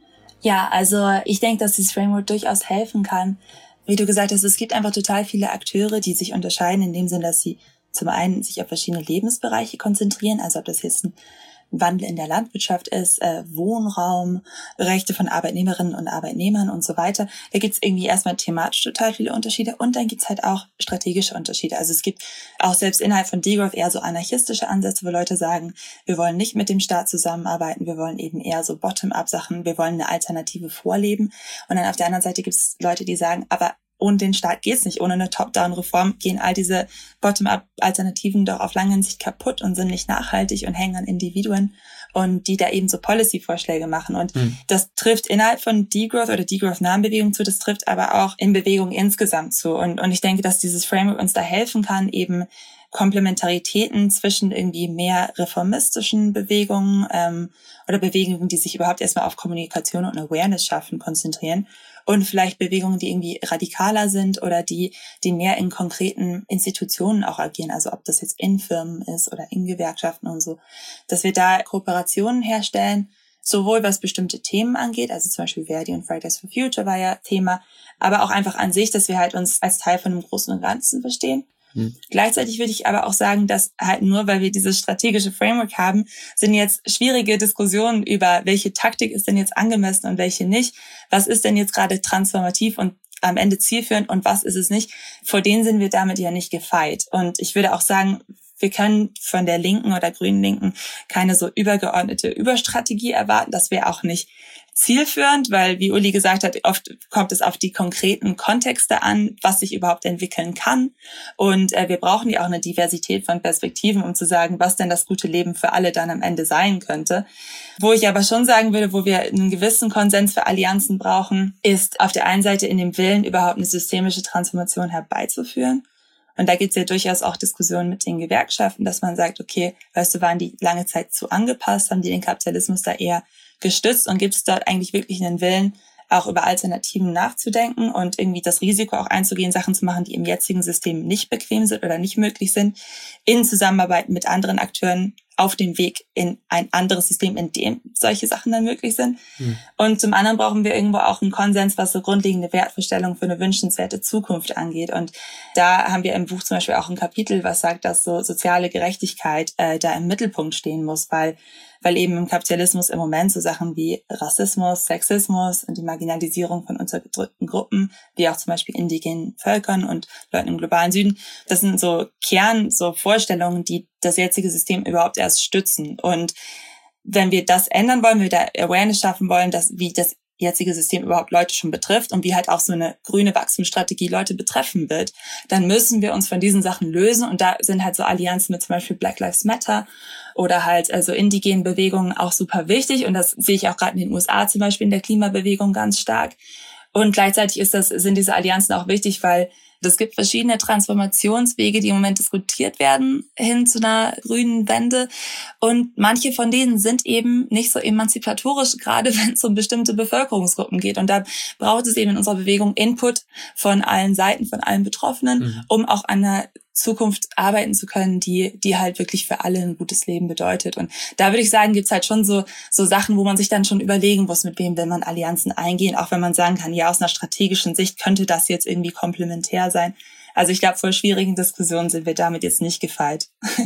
Ja, also ich denke, dass dieses Framework durchaus helfen kann. Wie du gesagt hast, es gibt einfach total viele Akteure, die sich unterscheiden in dem Sinn, dass sie zum einen sich auf verschiedene Lebensbereiche konzentrieren, also ob das jetzt ein Wandel in der Landwirtschaft ist, äh, Wohnraum, Rechte von Arbeitnehmerinnen und Arbeitnehmern und so weiter. Da gibt's irgendwie erstmal thematisch total viele Unterschiede und dann gibt's halt auch strategische Unterschiede. Also es gibt auch selbst innerhalb von Degrowth eher so anarchistische Ansätze, wo Leute sagen, wir wollen nicht mit dem Staat zusammenarbeiten, wir wollen eben eher so Bottom-up-Sachen, wir wollen eine Alternative vorleben. Und dann auf der anderen Seite gibt's Leute, die sagen, aber ohne den Staat geht's nicht. Ohne eine Top-Down-Reform gehen all diese Bottom-up-Alternativen doch auf lange Sicht kaputt und sind nicht nachhaltig und hängen an Individuen und die da eben so Policy-Vorschläge machen. Und mhm. das trifft innerhalb von Degrowth oder Degrowth-nahen Bewegungen zu, das trifft aber auch in Bewegungen insgesamt zu. Und, und ich denke, dass dieses Framework uns da helfen kann, eben Komplementaritäten zwischen irgendwie mehr reformistischen Bewegungen ähm, oder Bewegungen, die sich überhaupt erstmal auf Kommunikation und Awareness schaffen, konzentrieren. Und vielleicht Bewegungen, die irgendwie radikaler sind oder die, die mehr in konkreten Institutionen auch agieren. Also ob das jetzt in Firmen ist oder in Gewerkschaften und so. Dass wir da Kooperationen herstellen, sowohl was bestimmte Themen angeht, also zum Beispiel Verdi und Fridays for Future war ja Thema, aber auch einfach an sich, dass wir halt uns als Teil von einem Großen und Ganzen verstehen. Hm. Gleichzeitig würde ich aber auch sagen, dass halt nur, weil wir dieses strategische Framework haben, sind jetzt schwierige Diskussionen über, welche Taktik ist denn jetzt angemessen und welche nicht. Was ist denn jetzt gerade transformativ und am Ende zielführend und was ist es nicht? Vor denen sind wir damit ja nicht gefeit. Und ich würde auch sagen, wir können von der linken oder grünen Linken keine so übergeordnete Überstrategie erwarten. Das wäre auch nicht zielführend, weil, wie Uli gesagt hat, oft kommt es auf die konkreten Kontexte an, was sich überhaupt entwickeln kann. Und äh, wir brauchen ja auch eine Diversität von Perspektiven, um zu sagen, was denn das gute Leben für alle dann am Ende sein könnte. Wo ich aber schon sagen würde, wo wir einen gewissen Konsens für Allianzen brauchen, ist auf der einen Seite in dem Willen, überhaupt eine systemische Transformation herbeizuführen. Und da gibt es ja durchaus auch Diskussionen mit den Gewerkschaften, dass man sagt, okay, weißt du, waren die lange Zeit zu angepasst, haben die den Kapitalismus da eher gestützt und gibt es dort eigentlich wirklich einen Willen, auch über Alternativen nachzudenken und irgendwie das Risiko auch einzugehen, Sachen zu machen, die im jetzigen System nicht bequem sind oder nicht möglich sind, in Zusammenarbeit mit anderen Akteuren auf dem Weg in ein anderes System, in dem solche Sachen dann möglich sind. Mhm. Und zum anderen brauchen wir irgendwo auch einen Konsens, was so grundlegende Wertvorstellungen für eine wünschenswerte Zukunft angeht. Und da haben wir im Buch zum Beispiel auch ein Kapitel, was sagt, dass so soziale Gerechtigkeit äh, da im Mittelpunkt stehen muss, weil weil eben im Kapitalismus im Moment so Sachen wie Rassismus, Sexismus und die Marginalisierung von unterdrückten Gruppen, wie auch zum Beispiel indigenen Völkern und Leuten im globalen Süden, das sind so Kern, so Vorstellungen, die das jetzige System überhaupt erst stützen. Und wenn wir das ändern wollen, wenn wir da Awareness schaffen wollen, dass wie das jetzige System überhaupt Leute schon betrifft und wie halt auch so eine grüne Wachstumsstrategie Leute betreffen wird, dann müssen wir uns von diesen Sachen lösen. Und da sind halt so Allianzen mit zum Beispiel Black Lives Matter oder halt also indigenen Bewegungen auch super wichtig. Und das sehe ich auch gerade in den U S A zum Beispiel in der Klimabewegung ganz stark. Und gleichzeitig ist das, sind diese Allianzen auch wichtig, weil es gibt verschiedene Transformationswege, die im Moment diskutiert werden hin zu einer grünen Wende. Und manche von denen sind eben nicht so emanzipatorisch, gerade wenn es um bestimmte Bevölkerungsgruppen geht. Und da braucht es eben in unserer Bewegung Input von allen Seiten, von allen Betroffenen, mhm. um auch an einer Zukunft arbeiten zu können, die die halt wirklich für alle ein gutes Leben bedeutet. Und da würde ich sagen, gibt's halt schon so so Sachen, wo man sich dann schon überlegen muss, mit wem will man Allianzen eingehen, auch wenn man sagen kann, ja, aus einer strategischen Sicht könnte das jetzt irgendwie komplementär sein. Also ich glaube, vor schwierigen Diskussionen sind wir damit jetzt nicht gefeit.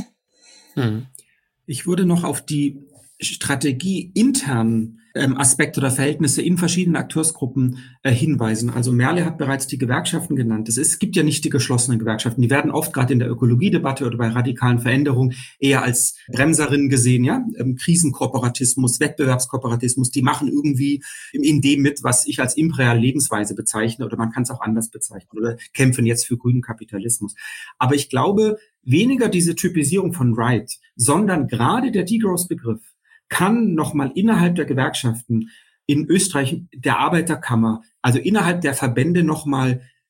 Hm. Ich würde noch auf die Strategie internen ähm, Aspekte oder Verhältnisse in verschiedenen Akteursgruppen äh, hinweisen. Also Merle hat bereits die Gewerkschaften genannt. Es, ist, es gibt ja nicht die geschlossenen Gewerkschaften. Die werden oft gerade in der Ökologiedebatte oder bei radikalen Veränderungen eher als Bremserinnen gesehen. Ja, ähm, Krisenkooperatismus, Wettbewerbskooperatismus, die machen irgendwie in dem mit, was ich als imperiale Lebensweise bezeichne, oder man kann es auch anders bezeichnen, oder kämpfen jetzt für grünen Kapitalismus. Aber ich glaube, weniger diese Typisierung von Right, sondern gerade der Degrowth-Begriff kann nochmal innerhalb der Gewerkschaften in Österreich, der Arbeiterkammer, also innerhalb der Verbände nochmal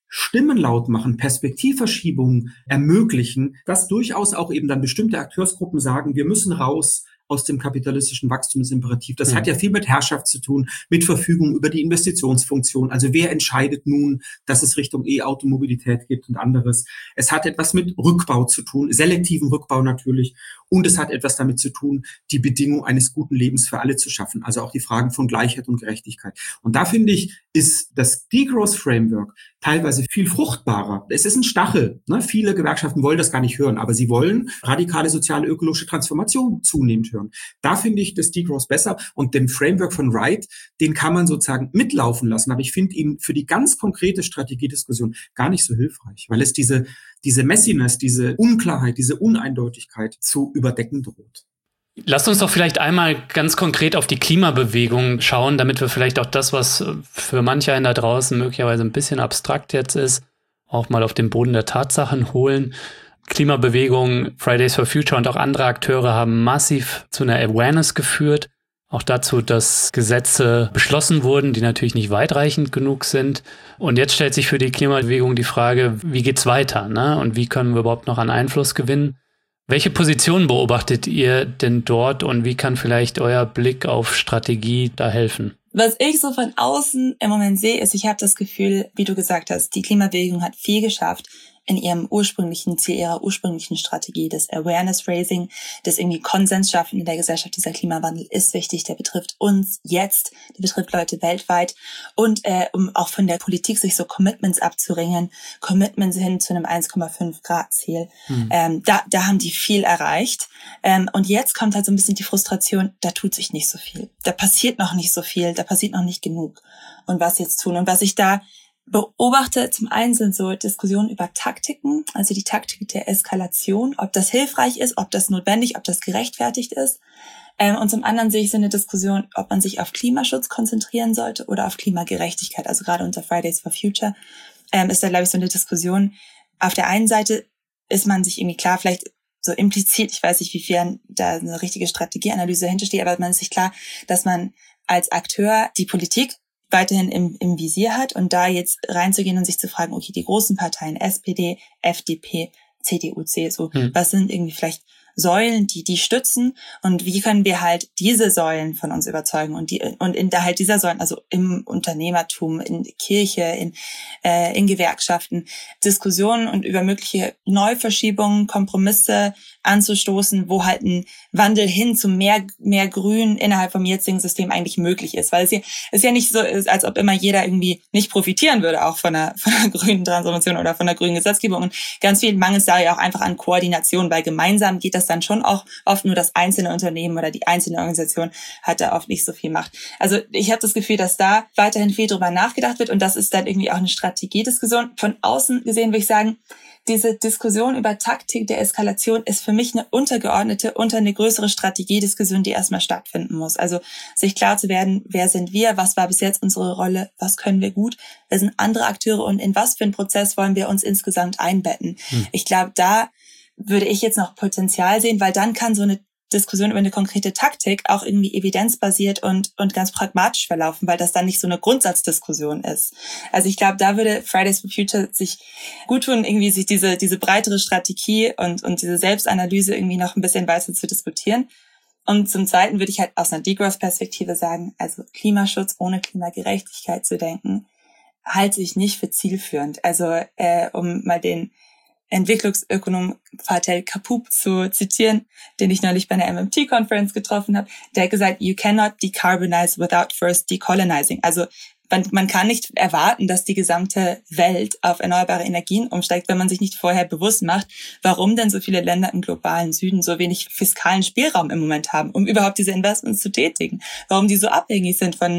Stimmen laut machen, Perspektivverschiebungen ermöglichen, dass durchaus auch eben dann bestimmte Akteursgruppen sagen, wir müssen raus aus dem kapitalistischen Wachstumsimperativ. Das mhm. hat ja viel mit Herrschaft zu tun, mit Verfügung über die Investitionsfunktion. Also wer entscheidet nun, dass es Richtung E-Automobilität geht und anderes. Es hat etwas mit Rückbau zu tun, selektiven Rückbau natürlich. Und es hat etwas damit zu tun, die Bedingung eines guten Lebens für alle zu schaffen. Also auch die Fragen von Gleichheit und Gerechtigkeit. Und da finde ich, ist das Degrowth Framework teilweise viel fruchtbarer. Es ist ein Stachel. Ne? Viele Gewerkschaften wollen das gar nicht hören, aber sie wollen radikale soziale ökologische Transformation zunehmend hören. Da finde ich das Degrowth besser und den Framework von Wright, den kann man sozusagen mitlaufen lassen. Aber ich finde ihn für die ganz konkrete Strategiediskussion gar nicht so hilfreich, weil es diese, diese Messiness, diese Unklarheit, diese Uneindeutigkeit zu überdecken droht. Lasst uns doch vielleicht einmal ganz konkret auf die Klimabewegung schauen, damit wir vielleicht auch das, was für manch einen da draußen möglicherweise ein bisschen abstrakt jetzt ist, auch mal auf den Boden der Tatsachen holen. Klimabewegung, Fridays for Future und auch andere Akteure haben massiv zu einer Awareness geführt. Auch dazu, dass Gesetze beschlossen wurden, die natürlich nicht weitreichend genug sind. Und jetzt stellt sich für die Klimabewegung die Frage, wie geht's weiter, ne? Und wie können wir überhaupt noch an Einfluss gewinnen? Welche Positionen beobachtet ihr denn dort und wie kann vielleicht euer Blick auf Strategie da helfen? Was ich so von außen im Moment sehe, ist, ich habe das Gefühl, wie du gesagt hast, die Klimabewegung hat viel geschafft in ihrem ursprünglichen Ziel, ihrer ursprünglichen Strategie, das Awareness-Raising, das irgendwie Konsens schaffen in der Gesellschaft. Dieser Klimawandel ist wichtig, der betrifft uns jetzt, der betrifft Leute weltweit. Und äh, um auch von der Politik sich so Commitments abzuringen, Commitments hin zu einem eins Komma fünf Grad Ziel. Hm. Ähm, da, da haben die viel erreicht. Ähm, und jetzt kommt halt so ein bisschen die Frustration, da tut sich nicht so viel. Da passiert noch nicht so viel, da passiert noch nicht genug. Und was jetzt tun? Und was ich da beobachte, zum einen sind so Diskussionen über Taktiken, also die Taktik der Eskalation, ob das hilfreich ist, ob das notwendig, ob das gerechtfertigt ist. Ähm, und zum anderen sehe ich so eine Diskussion, ob man sich auf Klimaschutz konzentrieren sollte oder auf Klimagerechtigkeit. Also gerade unter Fridays for Future ähm, ist da, glaube ich, so eine Diskussion. Auf der einen Seite ist man sich irgendwie klar, vielleicht so implizit, ich weiß nicht, wie viel da eine richtige Strategieanalyse hintersteht, aber man ist sich klar, dass man als Akteur die Politik weiterhin im, im Visier hat und da jetzt reinzugehen und sich zu fragen, okay, die großen Parteien, S P D, F D P, C D U, C S U, hm. was sind irgendwie vielleicht Säulen, die die stützen und wie können wir halt diese Säulen von uns überzeugen und die und in der halt dieser Säulen, also im Unternehmertum, in Kirche, in äh, in Gewerkschaften, Diskussionen und über mögliche Neuverschiebungen, Kompromisse anzustoßen, wo halt ein Wandel hin zu mehr mehr Grün innerhalb vom jetzigen System eigentlich möglich ist, weil es ja ist ja nicht so ist, als ob immer jeder irgendwie nicht profitieren würde, auch von einer von einer grünen Transformation oder von einer grünen Gesetzgebung und ganz viel mangelt es da ja auch einfach an Koordination, weil gemeinsam geht das dann schon auch oft, nur das einzelne Unternehmen oder die einzelne Organisation hat da oft nicht so viel Macht. Also ich habe das Gefühl, dass da weiterhin viel drüber nachgedacht wird und das ist dann irgendwie auch eine Strategiediskussion. Von außen gesehen würde ich sagen, diese Diskussion über Taktik der Eskalation ist für mich eine untergeordnete unter eine größere Strategiediskussion, die erstmal stattfinden muss. Also sich klar zu werden, wer sind wir, was war bis jetzt unsere Rolle, was können wir gut, wer sind andere Akteure und in was für einen Prozess wollen wir uns insgesamt einbetten. Hm. Ich glaube, da würde ich jetzt noch Potenzial sehen, weil dann kann so eine Diskussion über eine konkrete Taktik auch irgendwie evidenzbasiert und und ganz pragmatisch verlaufen, weil das dann nicht so eine Grundsatzdiskussion ist. Also ich glaube, da würde Fridays for Future sich gut tun, irgendwie sich diese diese breitere Strategie und und diese Selbstanalyse irgendwie noch ein bisschen weiter zu diskutieren. Und zum Zweiten würde ich halt aus einer Degrowth-Perspektive sagen, also Klimaschutz ohne Klimagerechtigkeit zu denken, halte ich nicht für zielführend. Also äh, um mal den Entwicklungsökonom Fatih Kapoor zu zitieren, den ich neulich bei einer M M T-Conference getroffen habe, der hat gesagt, you cannot decarbonize without first decolonizing. Also man, man kann nicht erwarten, dass die gesamte Welt auf erneuerbare Energien umsteigt, wenn man sich nicht vorher bewusst macht, warum denn so viele Länder im globalen Süden so wenig fiskalen Spielraum im Moment haben, um überhaupt diese Investments zu tätigen, warum die so abhängig sind von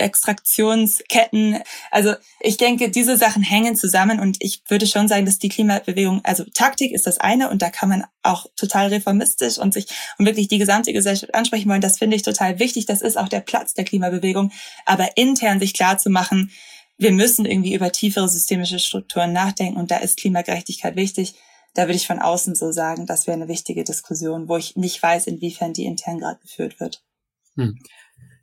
Extraktionsketten. Also ich denke, diese Sachen hängen zusammen und ich würde schon sagen, dass die Klimabewegung, also Taktik ist das eine und da kann man auch total reformistisch und sich und wirklich die gesamte Gesellschaft ansprechen wollen. Das finde ich total wichtig. Das ist auch der Platz der Klimabewegung. Aber intern sich klar zu machen, wir müssen irgendwie über tiefere systemische Strukturen nachdenken und da ist Klimagerechtigkeit wichtig. Da würde ich von außen so sagen, das wäre eine wichtige Diskussion, wo ich nicht weiß, inwiefern die intern gerade geführt wird. Hm.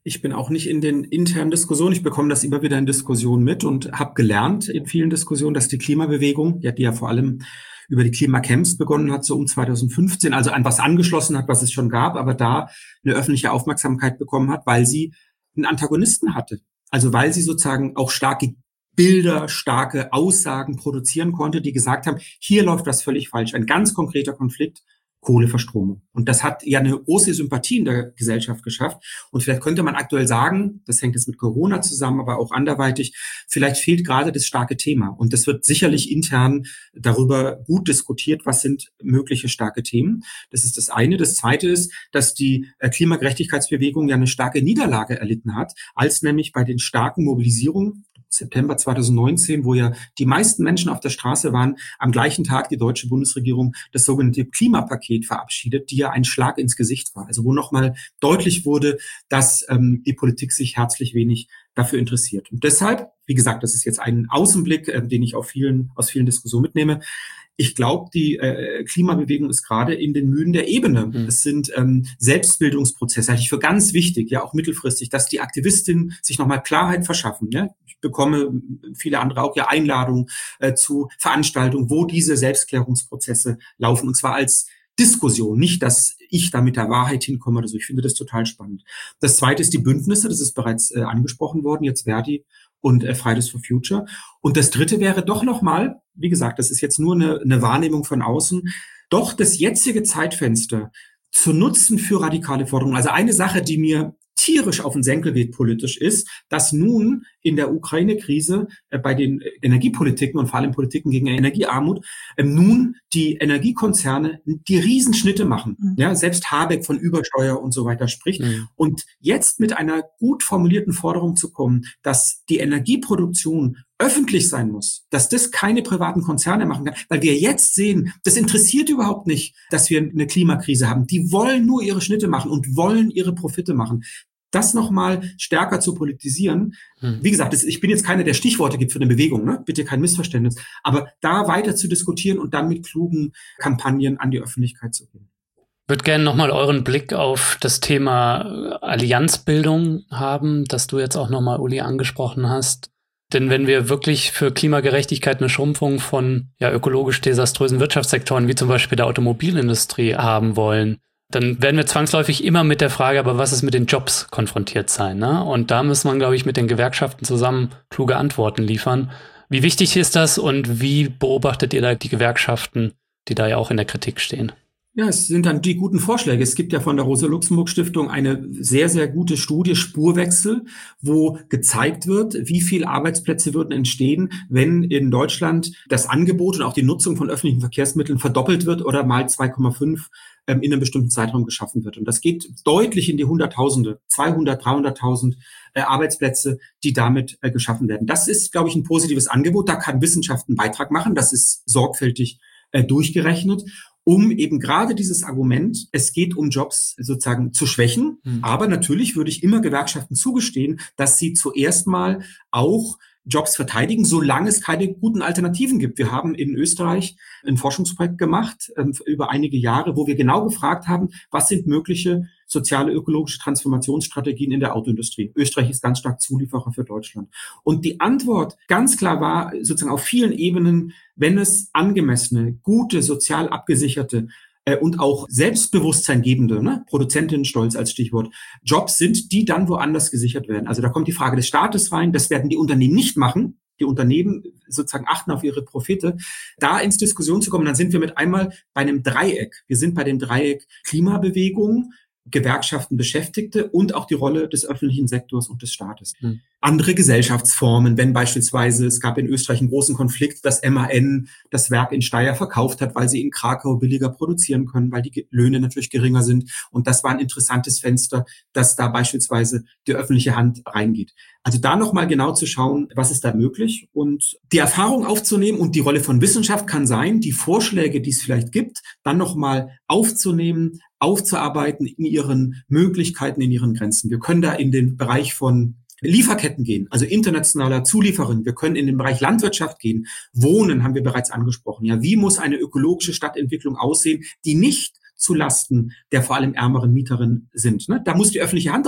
Ich bin auch nicht in den internen Diskussionen. Ich bekomme das immer wieder in Diskussionen mit und habe gelernt in vielen Diskussionen, dass die Klimabewegung, ja, die ja vor allem über die Klimacamps begonnen hat, so um zweitausendfünfzehn, also an was angeschlossen hat, was es schon gab, aber da eine öffentliche Aufmerksamkeit bekommen hat, weil sie einen Antagonisten hatte. Also weil sie sozusagen auch starke Bilder, starke Aussagen produzieren konnte, die gesagt haben, hier läuft was völlig falsch. Ein ganz konkreter Konflikt, Kohleverstromung. Und das hat ja eine große Sympathie in der Gesellschaft geschafft. Und vielleicht könnte man aktuell sagen, das hängt jetzt mit Corona zusammen, aber auch anderweitig, vielleicht fehlt gerade das starke Thema. Und das wird sicherlich intern darüber gut diskutiert, was sind mögliche starke Themen. Das ist das eine. Das zweite ist, dass die Klimagerechtigkeitsbewegung ja eine starke Niederlage erlitten hat, als nämlich bei den starken Mobilisierungen September zweitausendneunzehn, wo ja die meisten Menschen auf der Straße waren, am gleichen Tag die deutsche Bundesregierung das sogenannte Klimapaket verabschiedet, die ja ein Schlag ins Gesicht war. Also wo nochmal deutlich wurde, dass ähm, die Politik sich herzlich wenig dafür interessiert. Und deshalb, wie gesagt, das ist jetzt ein Außenblick, äh, den ich auf vielen, aus vielen Diskussionen mitnehme. Ich glaube, die äh, Klimabewegung ist gerade in den Mühen der Ebene. Mhm. Es sind ähm, Selbstbildungsprozesse, halte ich für ganz wichtig, ja auch mittelfristig, dass die Aktivistinnen sich nochmal Klarheit verschaffen. Ja? Ich bekomme, viele andere auch, ja Einladungen äh, zu Veranstaltungen, wo diese Selbstklärungsprozesse laufen, und zwar als Diskussion, nicht, dass ich da mit der Wahrheit hinkomme oder so. Ich finde das total spannend. Das Zweite ist die Bündnisse, das ist bereits äh, angesprochen worden, jetzt Verdi und äh, Fridays for Future. Und das Dritte wäre doch nochmal, wie gesagt, das ist jetzt nur eine, eine Wahrnehmung von außen, doch das jetzige Zeitfenster zu nutzen für radikale Forderungen. Also eine Sache, die mir tierisch auf den Senkel geht politisch, ist, dass nun in der Ukraine-Krise äh, bei den Energiepolitiken und vor allem Politiken gegen Energiearmut äh, nun die Energiekonzerne die Riesenschnitte machen. Mhm. Ja, selbst Habeck von Übersteuer und so weiter spricht. Mhm. Und jetzt mit einer gut formulierten Forderung zu kommen, dass die Energieproduktion öffentlich sein muss, dass das keine privaten Konzerne machen kann, weil wir jetzt sehen, das interessiert überhaupt nicht, dass wir eine Klimakrise haben. Die wollen nur ihre Schnitte machen und wollen ihre Profite machen. Das nochmal stärker zu politisieren. Hm. Wie gesagt, ich bin jetzt keiner, der Stichworte gibt für eine Bewegung, ne? Bitte kein Missverständnis. Aber da weiter zu diskutieren und dann mit klugen Kampagnen an die Öffentlichkeit zu gehen. Ich würde gerne nochmal euren Blick auf das Thema Allianzbildung haben, das du jetzt auch nochmal, Uli, angesprochen hast. Denn wenn wir wirklich für Klimagerechtigkeit eine Schrumpfung von ja, ökologisch desaströsen Wirtschaftssektoren wie zum Beispiel der Automobilindustrie haben wollen, dann werden wir zwangsläufig immer mit der Frage, aber was ist mit den Jobs konfrontiert sein, ne? Und da muss man, glaube ich, mit den Gewerkschaften zusammen kluge Antworten liefern. Wie wichtig ist das und wie beobachtet ihr da die Gewerkschaften, die da ja auch in der Kritik stehen? Ja, es sind dann die guten Vorschläge. Es gibt ja von der Rosa-Luxemburg-Stiftung eine sehr, sehr gute Studie Spurwechsel, wo gezeigt wird, wie viele Arbeitsplätze würden entstehen, wenn in Deutschland das Angebot und auch die Nutzung von öffentlichen Verkehrsmitteln verdoppelt wird oder mal zwei Komma fünf ähm, in einem bestimmten Zeitraum geschaffen wird. Und das geht deutlich in die Hunderttausende, zweihundert, dreihunderttausend äh, Arbeitsplätze, die damit äh, geschaffen werden. Das ist, glaube ich, ein positives Angebot. Da kann Wissenschaft einen Beitrag machen. Das ist sorgfältig äh, durchgerechnet, um eben gerade dieses Argument, es geht um Jobs sozusagen zu schwächen. Mhm. Aber natürlich würde ich immer Gewerkschaften zugestehen, dass sie zuerst mal auch Jobs verteidigen, solange es keine guten Alternativen gibt. Wir haben in Österreich ein Forschungsprojekt gemacht äh, über einige Jahre, wo wir genau gefragt haben, was sind mögliche soziale, ökologische Transformationsstrategien in der Autoindustrie. Österreich ist ganz stark Zulieferer für Deutschland. Und die Antwort ganz klar war, sozusagen auf vielen Ebenen, wenn es angemessene, gute, sozial abgesicherte äh, und auch selbstbewusstseingebende, ne, Produzentinnenstolz als Stichwort, Jobs sind, die dann woanders gesichert werden. Also da kommt die Frage des Staates rein, das werden die Unternehmen nicht machen. Die Unternehmen sozusagen achten auf ihre Profite, da ins Diskussion zu kommen. Dann sind wir mit einmal bei einem Dreieck. Wir sind bei dem Dreieck Klimabewegung, Gewerkschaften, Beschäftigte und auch die Rolle des öffentlichen Sektors und des Staates. Hm. Andere Gesellschaftsformen, wenn beispielsweise, es gab in Österreich einen großen Konflikt, dass M A N das Werk in Steyr verkauft hat, weil sie in Krakau billiger produzieren können, weil die Löhne natürlich geringer sind. Und das war ein interessantes Fenster, dass da beispielsweise die öffentliche Hand reingeht. Also da nochmal genau zu schauen, was ist da möglich und die Erfahrung aufzunehmen, und die Rolle von Wissenschaft kann sein, die Vorschläge, die es vielleicht gibt, dann nochmal aufzunehmen, aufzuarbeiten in ihren Möglichkeiten, in ihren Grenzen. Wir können da in den Bereich von Lieferketten gehen, also internationaler Zulieferin. Wir können in den Bereich Landwirtschaft gehen. Wohnen haben wir bereits angesprochen. Ja, wie muss eine ökologische Stadtentwicklung aussehen, die nicht zulasten der vor allem ärmeren Mieterinnen sind? Ne? Da muss die öffentliche Hand rein.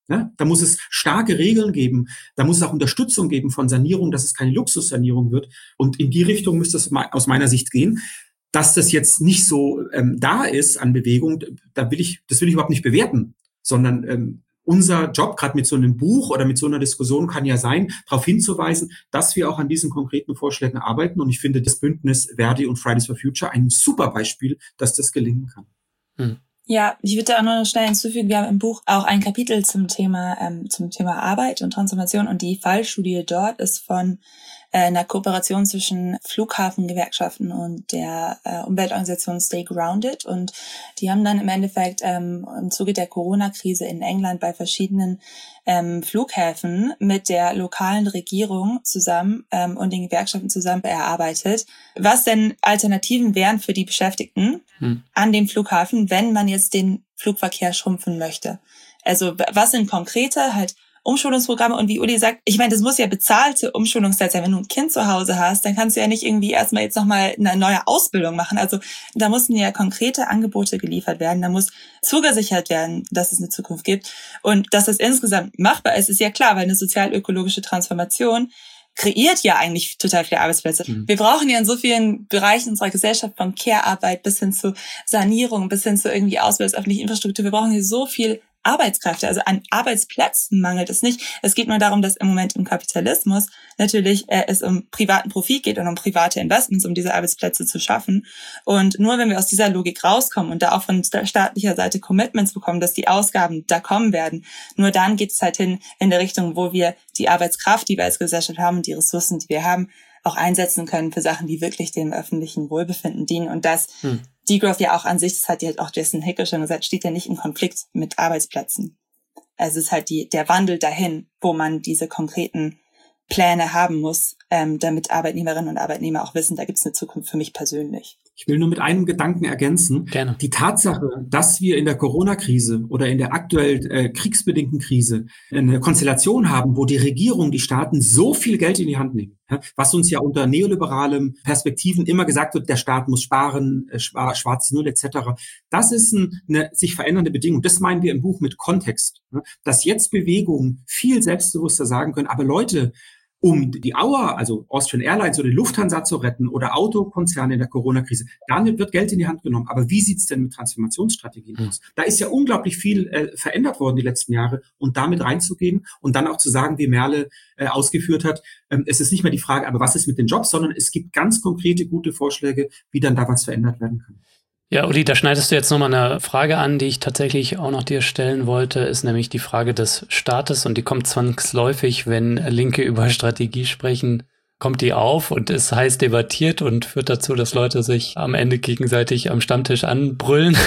Ja, da muss es starke Regeln geben. Da muss es auch Unterstützung geben von Sanierung, dass es keine Luxussanierung wird. Und in die Richtung müsste es aus meiner Sicht gehen. Dass das jetzt nicht so ähm, da ist an Bewegung, da will ich, das will ich überhaupt nicht bewerten, sondern ähm, unser Job, gerade mit so einem Buch oder mit so einer Diskussion, kann ja sein, darauf hinzuweisen, dass wir auch an diesen konkreten Vorschlägen arbeiten. Und ich finde das Bündnis Verdi und Fridays for Future ein super Beispiel, dass das gelingen kann. Hm. Ja, ich würde da auch noch schnell hinzufügen, wir haben im Buch auch ein Kapitel zum Thema ähm, zum Thema Arbeit und Transformation, und die Fallstudie dort ist von äh, einer Kooperation zwischen Flughafengewerkschaften und der äh, Umweltorganisation Stay Grounded, und die haben dann im Endeffekt ähm, im Zuge der Corona-Krise in England bei verschiedenen ähm, Flughäfen mit der lokalen Regierung zusammen ähm, und den Gewerkschaften zusammen erarbeitet, was denn Alternativen wären für die Beschäftigten hm. an dem Flughafen, wenn man jetzt den Flugverkehr schrumpfen möchte. Also was sind konkrete halt Umschulungsprogramme, und wie Uli sagt, ich meine, das muss ja bezahlte Umschulungszeit sein. Wenn du ein Kind zu Hause hast, dann kannst du ja nicht irgendwie erstmal jetzt nochmal eine neue Ausbildung machen. Also da mussten ja konkrete Angebote geliefert werden. Da muss zugesichert werden, dass es eine Zukunft gibt. Und dass das insgesamt machbar ist, ist ja klar, weil eine sozial-ökologische Transformation kreiert ja eigentlich total viele Arbeitsplätze. Mhm. Wir brauchen ja in so vielen Bereichen unserer Gesellschaft, von Care-Arbeit bis hin zu Sanierung, bis hin zu irgendwie Ausbau der öffentlichen Infrastruktur. Wir brauchen hier so viel Arbeitskräfte, also an Arbeitsplätzen mangelt es nicht. Es geht nur darum, dass im Moment im Kapitalismus natürlich äh, es um privaten Profit geht und um private Investments, um diese Arbeitsplätze zu schaffen. Und nur wenn wir aus dieser Logik rauskommen und da auch von staatlicher Seite Commitments bekommen, dass die Ausgaben da kommen werden, nur dann geht es halt hin in der Richtung, wo wir die Arbeitskraft, die wir als Gesellschaft haben, und die Ressourcen, die wir haben, auch einsetzen können für Sachen, die wirklich dem öffentlichen Wohlbefinden dienen. Und das hm. Degrowth ja auch an sich, das hat ja auch Jason Hickel schon gesagt, steht ja nicht in Konflikt mit Arbeitsplätzen. Also es ist halt die, der Wandel dahin, wo man diese konkreten Pläne haben muss, ähm, damit Arbeitnehmerinnen und Arbeitnehmer auch wissen, da gibt es eine Zukunft für mich persönlich. Ich will nur mit einem Gedanken ergänzen. Gerne. Die Tatsache, dass wir in der Corona-Krise oder in der aktuell äh, kriegsbedingten Krise eine Konstellation haben, wo die Regierung, die Staaten so viel Geld in die Hand nehmen, ja, was uns ja unter neoliberalen Perspektiven immer gesagt wird, der Staat muss sparen, äh, schwarze Null et cetera. Das ist ein, eine sich verändernde Bedingung. Das meinen wir im Buch mit Kontext. Ja, dass jetzt Bewegungen viel selbstbewusster sagen können, aber Leute, um die Auer, also Austrian Airlines oder die Lufthansa zu retten oder Autokonzerne in der Corona-Krise, dann wird Geld in die Hand genommen. Aber wie sieht's denn mit Transformationsstrategien aus? Da ist ja unglaublich viel äh, verändert worden die letzten Jahre, und damit reinzugehen und dann auch zu sagen, wie Merle äh, ausgeführt hat, ähm, es ist nicht mehr die Frage, aber was ist mit den Jobs, sondern es gibt ganz konkrete, gute Vorschläge, wie dann da was verändert werden kann. Ja, Uli, da schneidest du jetzt nochmal eine Frage an, die ich tatsächlich auch noch dir stellen wollte, ist nämlich die Frage des Staates, und die kommt zwangsläufig, wenn Linke über Strategie sprechen, kommt die auf und ist heiß debattiert und führt dazu, dass Leute sich am Ende gegenseitig am Stammtisch anbrüllen.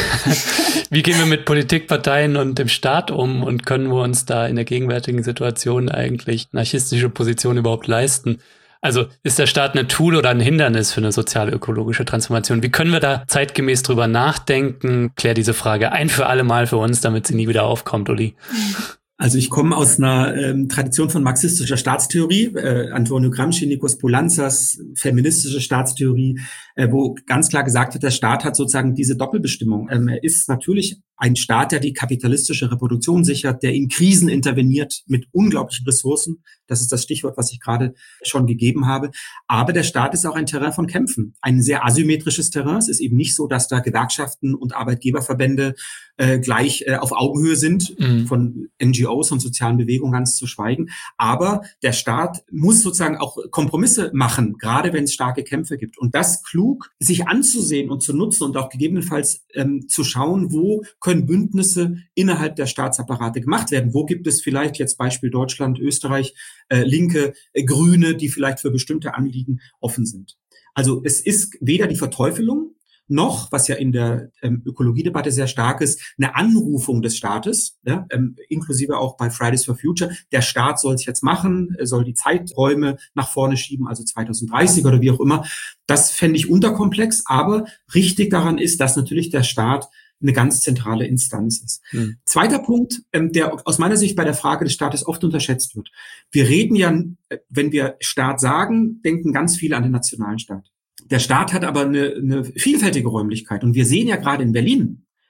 Wie gehen wir mit Politikparteien und dem Staat um, und können wir uns da in der gegenwärtigen Situation eigentlich anarchistische Position überhaupt leisten? Also ist der Staat ein Tool oder ein Hindernis für eine sozial-ökologische Transformation? Wie können wir da zeitgemäß drüber nachdenken? Klär diese Frage ein für alle Mal für uns, damit sie nie wieder aufkommt, Uli. Also ich komme aus einer ähm, Tradition von marxistischer Staatstheorie, äh, Antonio Gramsci, Nikos Poulantzas, feministische Staatstheorie, äh, wo ganz klar gesagt wird, der Staat hat sozusagen diese Doppelbestimmung. Ähm, er ist natürlich ein Staat, der die kapitalistische Reproduktion sichert, der in Krisen interveniert mit unglaublichen Ressourcen. Das ist das Stichwort, was ich gerade schon gegeben habe. Aber der Staat ist auch ein Terrain von Kämpfen. Ein sehr asymmetrisches Terrain. Es ist eben nicht so, dass da Gewerkschaften und Arbeitgeberverbände äh, gleich äh, auf Augenhöhe sind, mhm. von N G Os und sozialen Bewegungen ganz zu schweigen. Aber der Staat muss sozusagen auch Kompromisse machen, gerade wenn es starke Kämpfe gibt. Und das klug sich anzusehen und zu nutzen und auch gegebenenfalls ähm, zu schauen, wo können Bündnisse innerhalb der Staatsapparate gemacht werden. Wo gibt es vielleicht, jetzt Beispiel Deutschland, Österreich, äh, Linke, äh, Grüne, die vielleicht für bestimmte Anliegen offen sind. Also es ist weder die Verteufelung noch, was ja in der ähm, Ökologiedebatte sehr stark ist, eine Anrufung des Staates, ja, ähm, inklusive auch bei Fridays for Future. Der Staat soll es jetzt machen, soll die Zeiträume nach vorne schieben, also zwanzig dreißig oder wie auch immer. Das fände ich unterkomplex, aber richtig daran ist, dass natürlich der Staat eine ganz zentrale Instanz ist. Hm. Zweiter Punkt, ähm, der aus meiner Sicht bei der Frage des Staates oft unterschätzt wird. Wir reden ja, wenn wir Staat sagen, denken ganz viele an den nationalen Staat. Der Staat hat aber eine, eine vielfältige Räumlichkeit. Und wir sehen ja gerade in Berlin,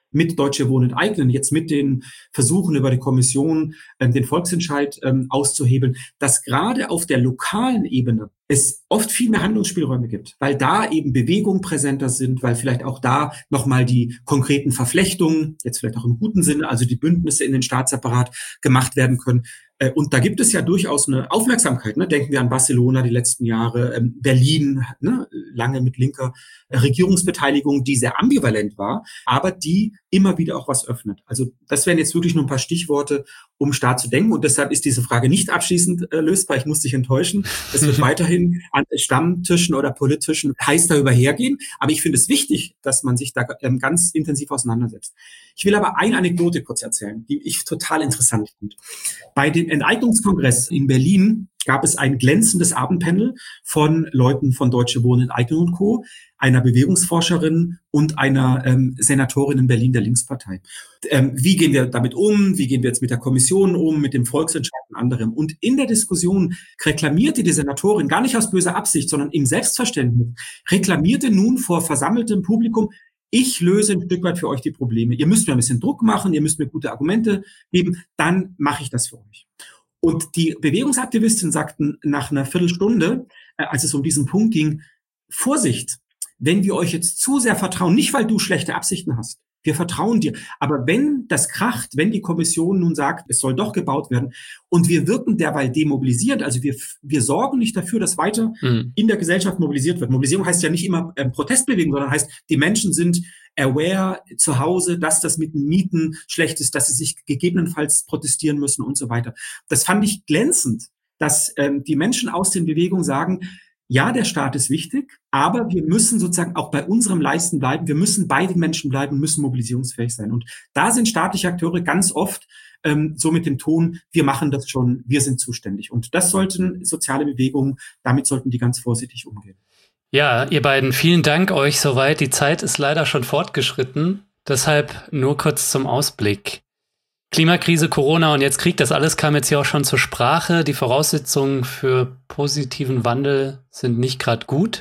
mit Deutsche Wohnen enteignen, jetzt mit den Versuchen über die Kommission, ähm, den Volksentscheid ähm, auszuhebeln, dass gerade auf der lokalen Ebene es oft viel mehr Handlungsspielräume gibt, weil da eben Bewegungen präsenter sind, weil vielleicht auch da nochmal die konkreten Verflechtungen, jetzt vielleicht auch im guten Sinne, also die Bündnisse in den Staatsapparat gemacht werden können. Und da gibt es ja durchaus eine Aufmerksamkeit. Ne? Denken wir an Barcelona die letzten Jahre, ähm, Berlin, ne? Lange mit linker Regierungsbeteiligung, die sehr ambivalent war, aber die immer wieder auch was öffnet. Also das wären jetzt wirklich nur ein paar Stichworte, um Staat zu denken. Und deshalb ist diese Frage nicht abschließend äh, lösbar. Ich muss dich enttäuschen. Es wird weiterhin an Stammtischen oder politischen heiß darüber hergehen. Aber ich finde es wichtig, dass man sich da ähm, ganz intensiv auseinandersetzt. Ich will aber eine Anekdote kurz erzählen, die ich total interessant finde. Bei dem Enteignungskongress in Berlin gab es ein glänzendes Abendpanel von Leuten von Deutsche Wohnen Enteignung und Co., einer Bewegungsforscherin und einer ähm, Senatorin in Berlin der Linkspartei. Ähm, wie gehen wir damit um? Wie gehen wir jetzt mit der Kommission um, mit dem Volksentscheid und anderem? Und in der Diskussion reklamierte die Senatorin, gar nicht aus böser Absicht, sondern im Selbstverständnis, reklamierte nun vor versammeltem Publikum: Ich löse ein Stück weit für euch die Probleme. Ihr müsst mir ein bisschen Druck machen, ihr müsst mir gute Argumente geben, dann mache ich das für euch. Und die Bewegungsaktivisten sagten nach einer Viertelstunde, äh, als es um diesen Punkt ging: Vorsicht, wenn wir euch jetzt zu sehr vertrauen, nicht weil du schlechte Absichten hast, wir vertrauen dir, aber wenn das kracht, wenn die Kommission nun sagt, es soll doch gebaut werden und wir wirken derweil demobilisierend, also wir wir sorgen nicht dafür, dass weiter mhm. in der Gesellschaft mobilisiert wird. Mobilisierung heißt ja nicht immer ähm, Protestbewegung, sondern heißt, die Menschen sind aware zu Hause, dass das mit den Mieten schlecht ist, dass sie sich gegebenenfalls protestieren müssen und so weiter. Das fand ich glänzend, dass ähm, die Menschen aus den Bewegungen sagen: Ja, der Staat ist wichtig, aber wir müssen sozusagen auch bei unserem Leisten bleiben. Wir müssen bei den Menschen bleiben, müssen mobilisierungsfähig sein. Und da sind staatliche Akteure ganz oft ähm, so mit dem Ton: Wir machen das schon, wir sind zuständig. Und das sollten soziale Bewegungen, damit sollten die ganz vorsichtig umgehen. Ja, ihr beiden, vielen Dank euch soweit. Die Zeit ist leider schon fortgeschritten. Deshalb nur kurz zum Ausblick. Klimakrise, Corona und jetzt Krieg, das alles kam jetzt ja auch schon zur Sprache. Die Voraussetzungen für positiven Wandel sind nicht gerade gut.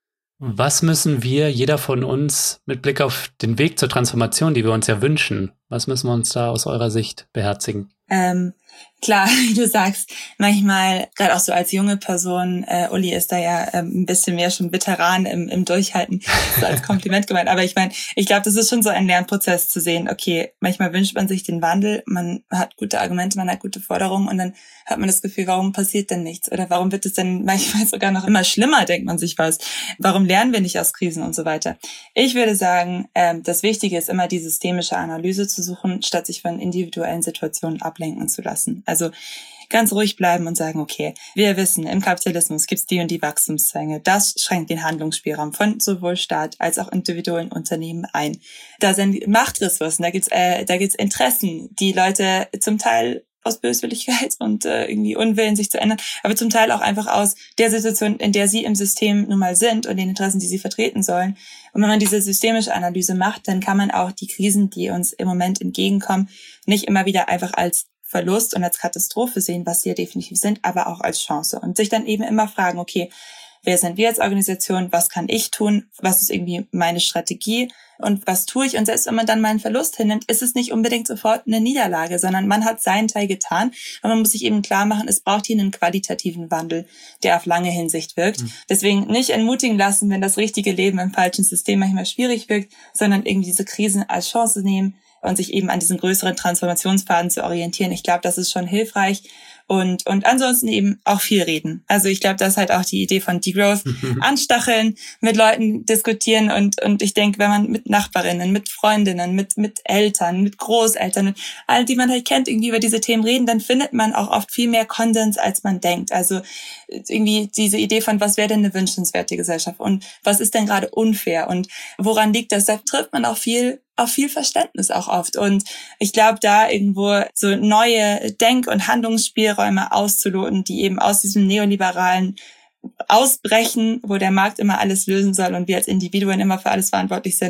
Was müssen wir, jeder von uns, mit Blick auf den Weg zur Transformation, die wir uns ja wünschen, was müssen wir uns da aus eurer Sicht beherzigen? Ähm, klar, wie du sagst, manchmal, gerade auch so als junge Person, äh, Uli ist da ja ähm, ein bisschen mehr schon Veteran im, im Durchhalten, so als Kompliment gemeint, aber ich meine, ich glaube, das ist schon so ein Lernprozess zu sehen, okay, manchmal wünscht man sich den Wandel, man hat gute Argumente, man hat gute Forderungen und dann hat man das Gefühl, warum passiert denn nichts oder warum wird es denn manchmal sogar noch immer schlimmer, denkt man sich was, warum lernen wir nicht aus Krisen und so weiter. Ich würde sagen, ähm, das Wichtige ist immer die systemische Analyse zu suchen, statt sich von individuellen Situationen ablenken zu lassen. Also ganz ruhig bleiben und sagen, okay, wir wissen, im Kapitalismus gibt es die und die Wachstumszwänge. Das schränkt den Handlungsspielraum von sowohl Staat als auch individuellen Unternehmen ein. Da sind Machtressourcen, da gibt's äh, da gibt's Interessen, die Leute zum Teil aus Böswilligkeit und äh, irgendwie Unwillen, sich zu ändern, aber zum Teil auch einfach aus der Situation, in der sie im System nun mal sind und den Interessen, die sie vertreten sollen. Und wenn man diese systemische Analyse macht, dann kann man auch die Krisen, die uns im Moment entgegenkommen, nicht immer wieder einfach als Verlust und als Katastrophe sehen, was sie ja definitiv sind, aber auch als Chance. Und sich dann eben immer fragen, okay, wer sind wir als Organisation, was kann ich tun, was ist irgendwie meine Strategie und was tue ich? Und selbst wenn man dann mal einen Verlust hinnimmt, ist es nicht unbedingt sofort eine Niederlage, sondern man hat seinen Teil getan. Und man muss sich eben klar machen, es braucht hier einen qualitativen Wandel, der auf lange Hinsicht wirkt. Mhm. Deswegen nicht entmutigen lassen, wenn das richtige Leben im falschen System manchmal schwierig wirkt, sondern irgendwie diese Krisen als Chance nehmen und sich eben an diesen größeren Transformationsfaden zu orientieren. Ich glaube, das ist schon hilfreich. Und und ansonsten eben auch viel reden. Also ich glaube, das ist halt auch die Idee von Degrowth. Anstacheln, mit Leuten diskutieren und und ich denke, wenn man mit Nachbarinnen, mit Freundinnen, mit mit Eltern, mit Großeltern, mit allen, die man halt kennt, irgendwie über diese Themen reden, dann findet man auch oft viel mehr Konsens, als man denkt. Also irgendwie diese Idee von, was wäre denn eine wünschenswerte Gesellschaft und was ist denn gerade unfair und woran liegt das? Da trifft man auch viel auf viel Verständnis auch oft. Und ich glaube, da irgendwo so neue Denk- und Handlungsspielräume auszuloten, die eben aus diesem neoliberalen ausbrechen, wo der Markt immer alles lösen soll und wir als Individuen immer für alles verantwortlich sind.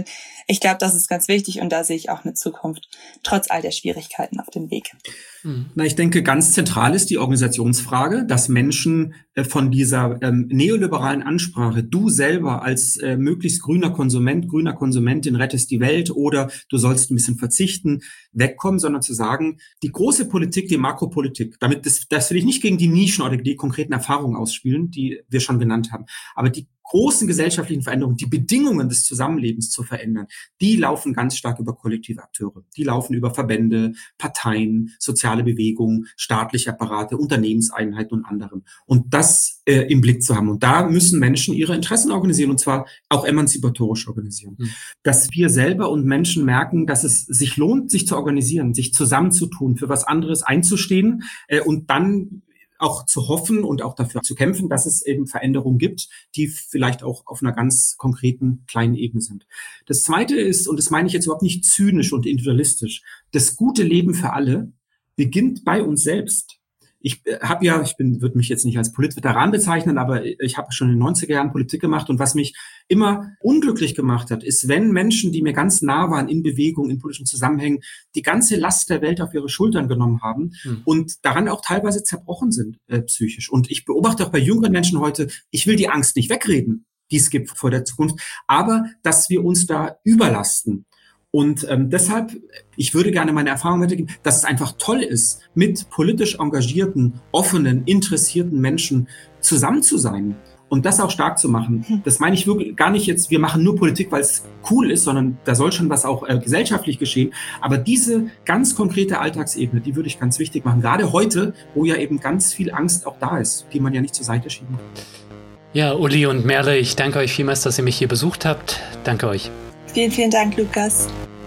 ich glaube, das ist ganz wichtig und da sehe ich auch eine Zukunft, trotz all der Schwierigkeiten auf dem Weg. Na, ich denke, ganz zentral ist die Organisationsfrage, dass Menschen äh, von dieser ähm, neoliberalen Ansprache, du selber als äh, möglichst grüner Konsument, grüner Konsumentin rettest die Welt oder du sollst ein bisschen verzichten, wegkommen, sondern zu sagen, die große Politik, die Makropolitik, damit das, das will ich nicht gegen die Nischen oder die konkreten Erfahrungen ausspielen, die wir schon genannt haben, aber die großen gesellschaftlichen Veränderungen, die Bedingungen des Zusammenlebens zu verändern, die laufen ganz stark über kollektive Akteure. Die laufen über Verbände, Parteien, soziale Bewegungen, staatliche Apparate, Unternehmenseinheiten und anderem. Und das äh, im Blick zu haben. Und da müssen Menschen ihre Interessen organisieren, und zwar auch emanzipatorisch organisieren. Mhm. Dass wir selber und Menschen merken, dass es sich lohnt, sich zu organisieren, sich zusammenzutun, für was anderes einzustehen äh, und dann auch zu hoffen und auch dafür zu kämpfen, dass es eben Veränderungen gibt, die vielleicht auch auf einer ganz konkreten kleinen Ebene sind. Das Zweite ist, und das meine ich jetzt überhaupt nicht zynisch und individualistisch, das gute Leben für alle beginnt bei uns selbst. Ich habe ja, ich bin, würde mich jetzt nicht als Politveteran bezeichnen, aber ich habe schon in den neunziger Jahren Politik gemacht und was mich immer unglücklich gemacht hat, ist, wenn Menschen, die mir ganz nah waren in Bewegung, in politischen Zusammenhängen, die ganze Last der Welt auf ihre Schultern genommen haben hm. und daran auch teilweise zerbrochen sind äh, psychisch. Und ich beobachte auch bei jüngeren Menschen heute, ich will die Angst nicht wegreden, die es gibt vor der Zukunft, aber dass wir uns da überlasten. Und ähm, deshalb, ich würde gerne meine Erfahrung weitergeben, dass es einfach toll ist, mit politisch engagierten, offenen, interessierten Menschen zusammen zu sein und das auch stark zu machen. Das meine ich wirklich gar nicht jetzt, wir machen nur Politik, weil es cool ist, sondern da soll schon was auch äh, gesellschaftlich geschehen. Aber diese ganz konkrete Alltagsebene, die würde ich ganz wichtig machen. Gerade heute, wo ja eben ganz viel Angst auch da ist, die man ja nicht zur Seite schieben kann. Ja, Uli und Merle, ich danke euch vielmals, dass ihr mich hier besucht habt. Danke euch. Vielen, vielen Dank, Lukas.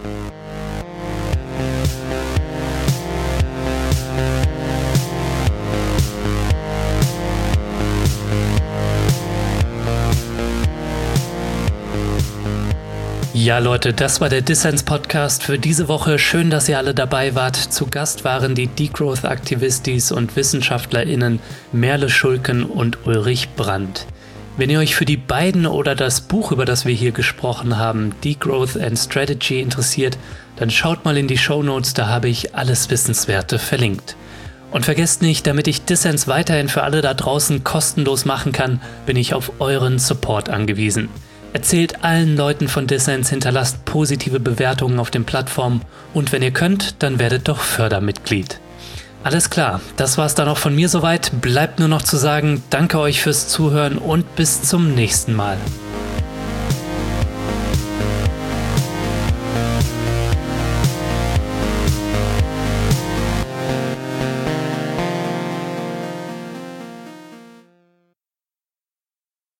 Ja, Leute, das war der Dissens-Podcast für diese Woche. Schön, dass ihr alle dabei wart. Zu Gast waren die Degrowth-Aktivistis und WissenschaftlerInnen Merle Schulken und Ulrich Brandt. Wenn ihr euch für die beiden oder das Buch, über das wir hier gesprochen haben, Degrowth and Strategy, interessiert, dann schaut mal in die Shownotes, da habe ich alles Wissenswerte verlinkt. Und vergesst nicht, damit ich Dissens weiterhin für alle da draußen kostenlos machen kann, bin ich auf euren Support angewiesen. Erzählt allen Leuten von Dissens, hinterlasst positive Bewertungen auf den Plattformen und wenn ihr könnt, dann werdet doch Fördermitglied. Alles klar, das war's dann auch von mir soweit. Bleibt nur noch zu sagen, danke euch fürs Zuhören und bis zum nächsten Mal.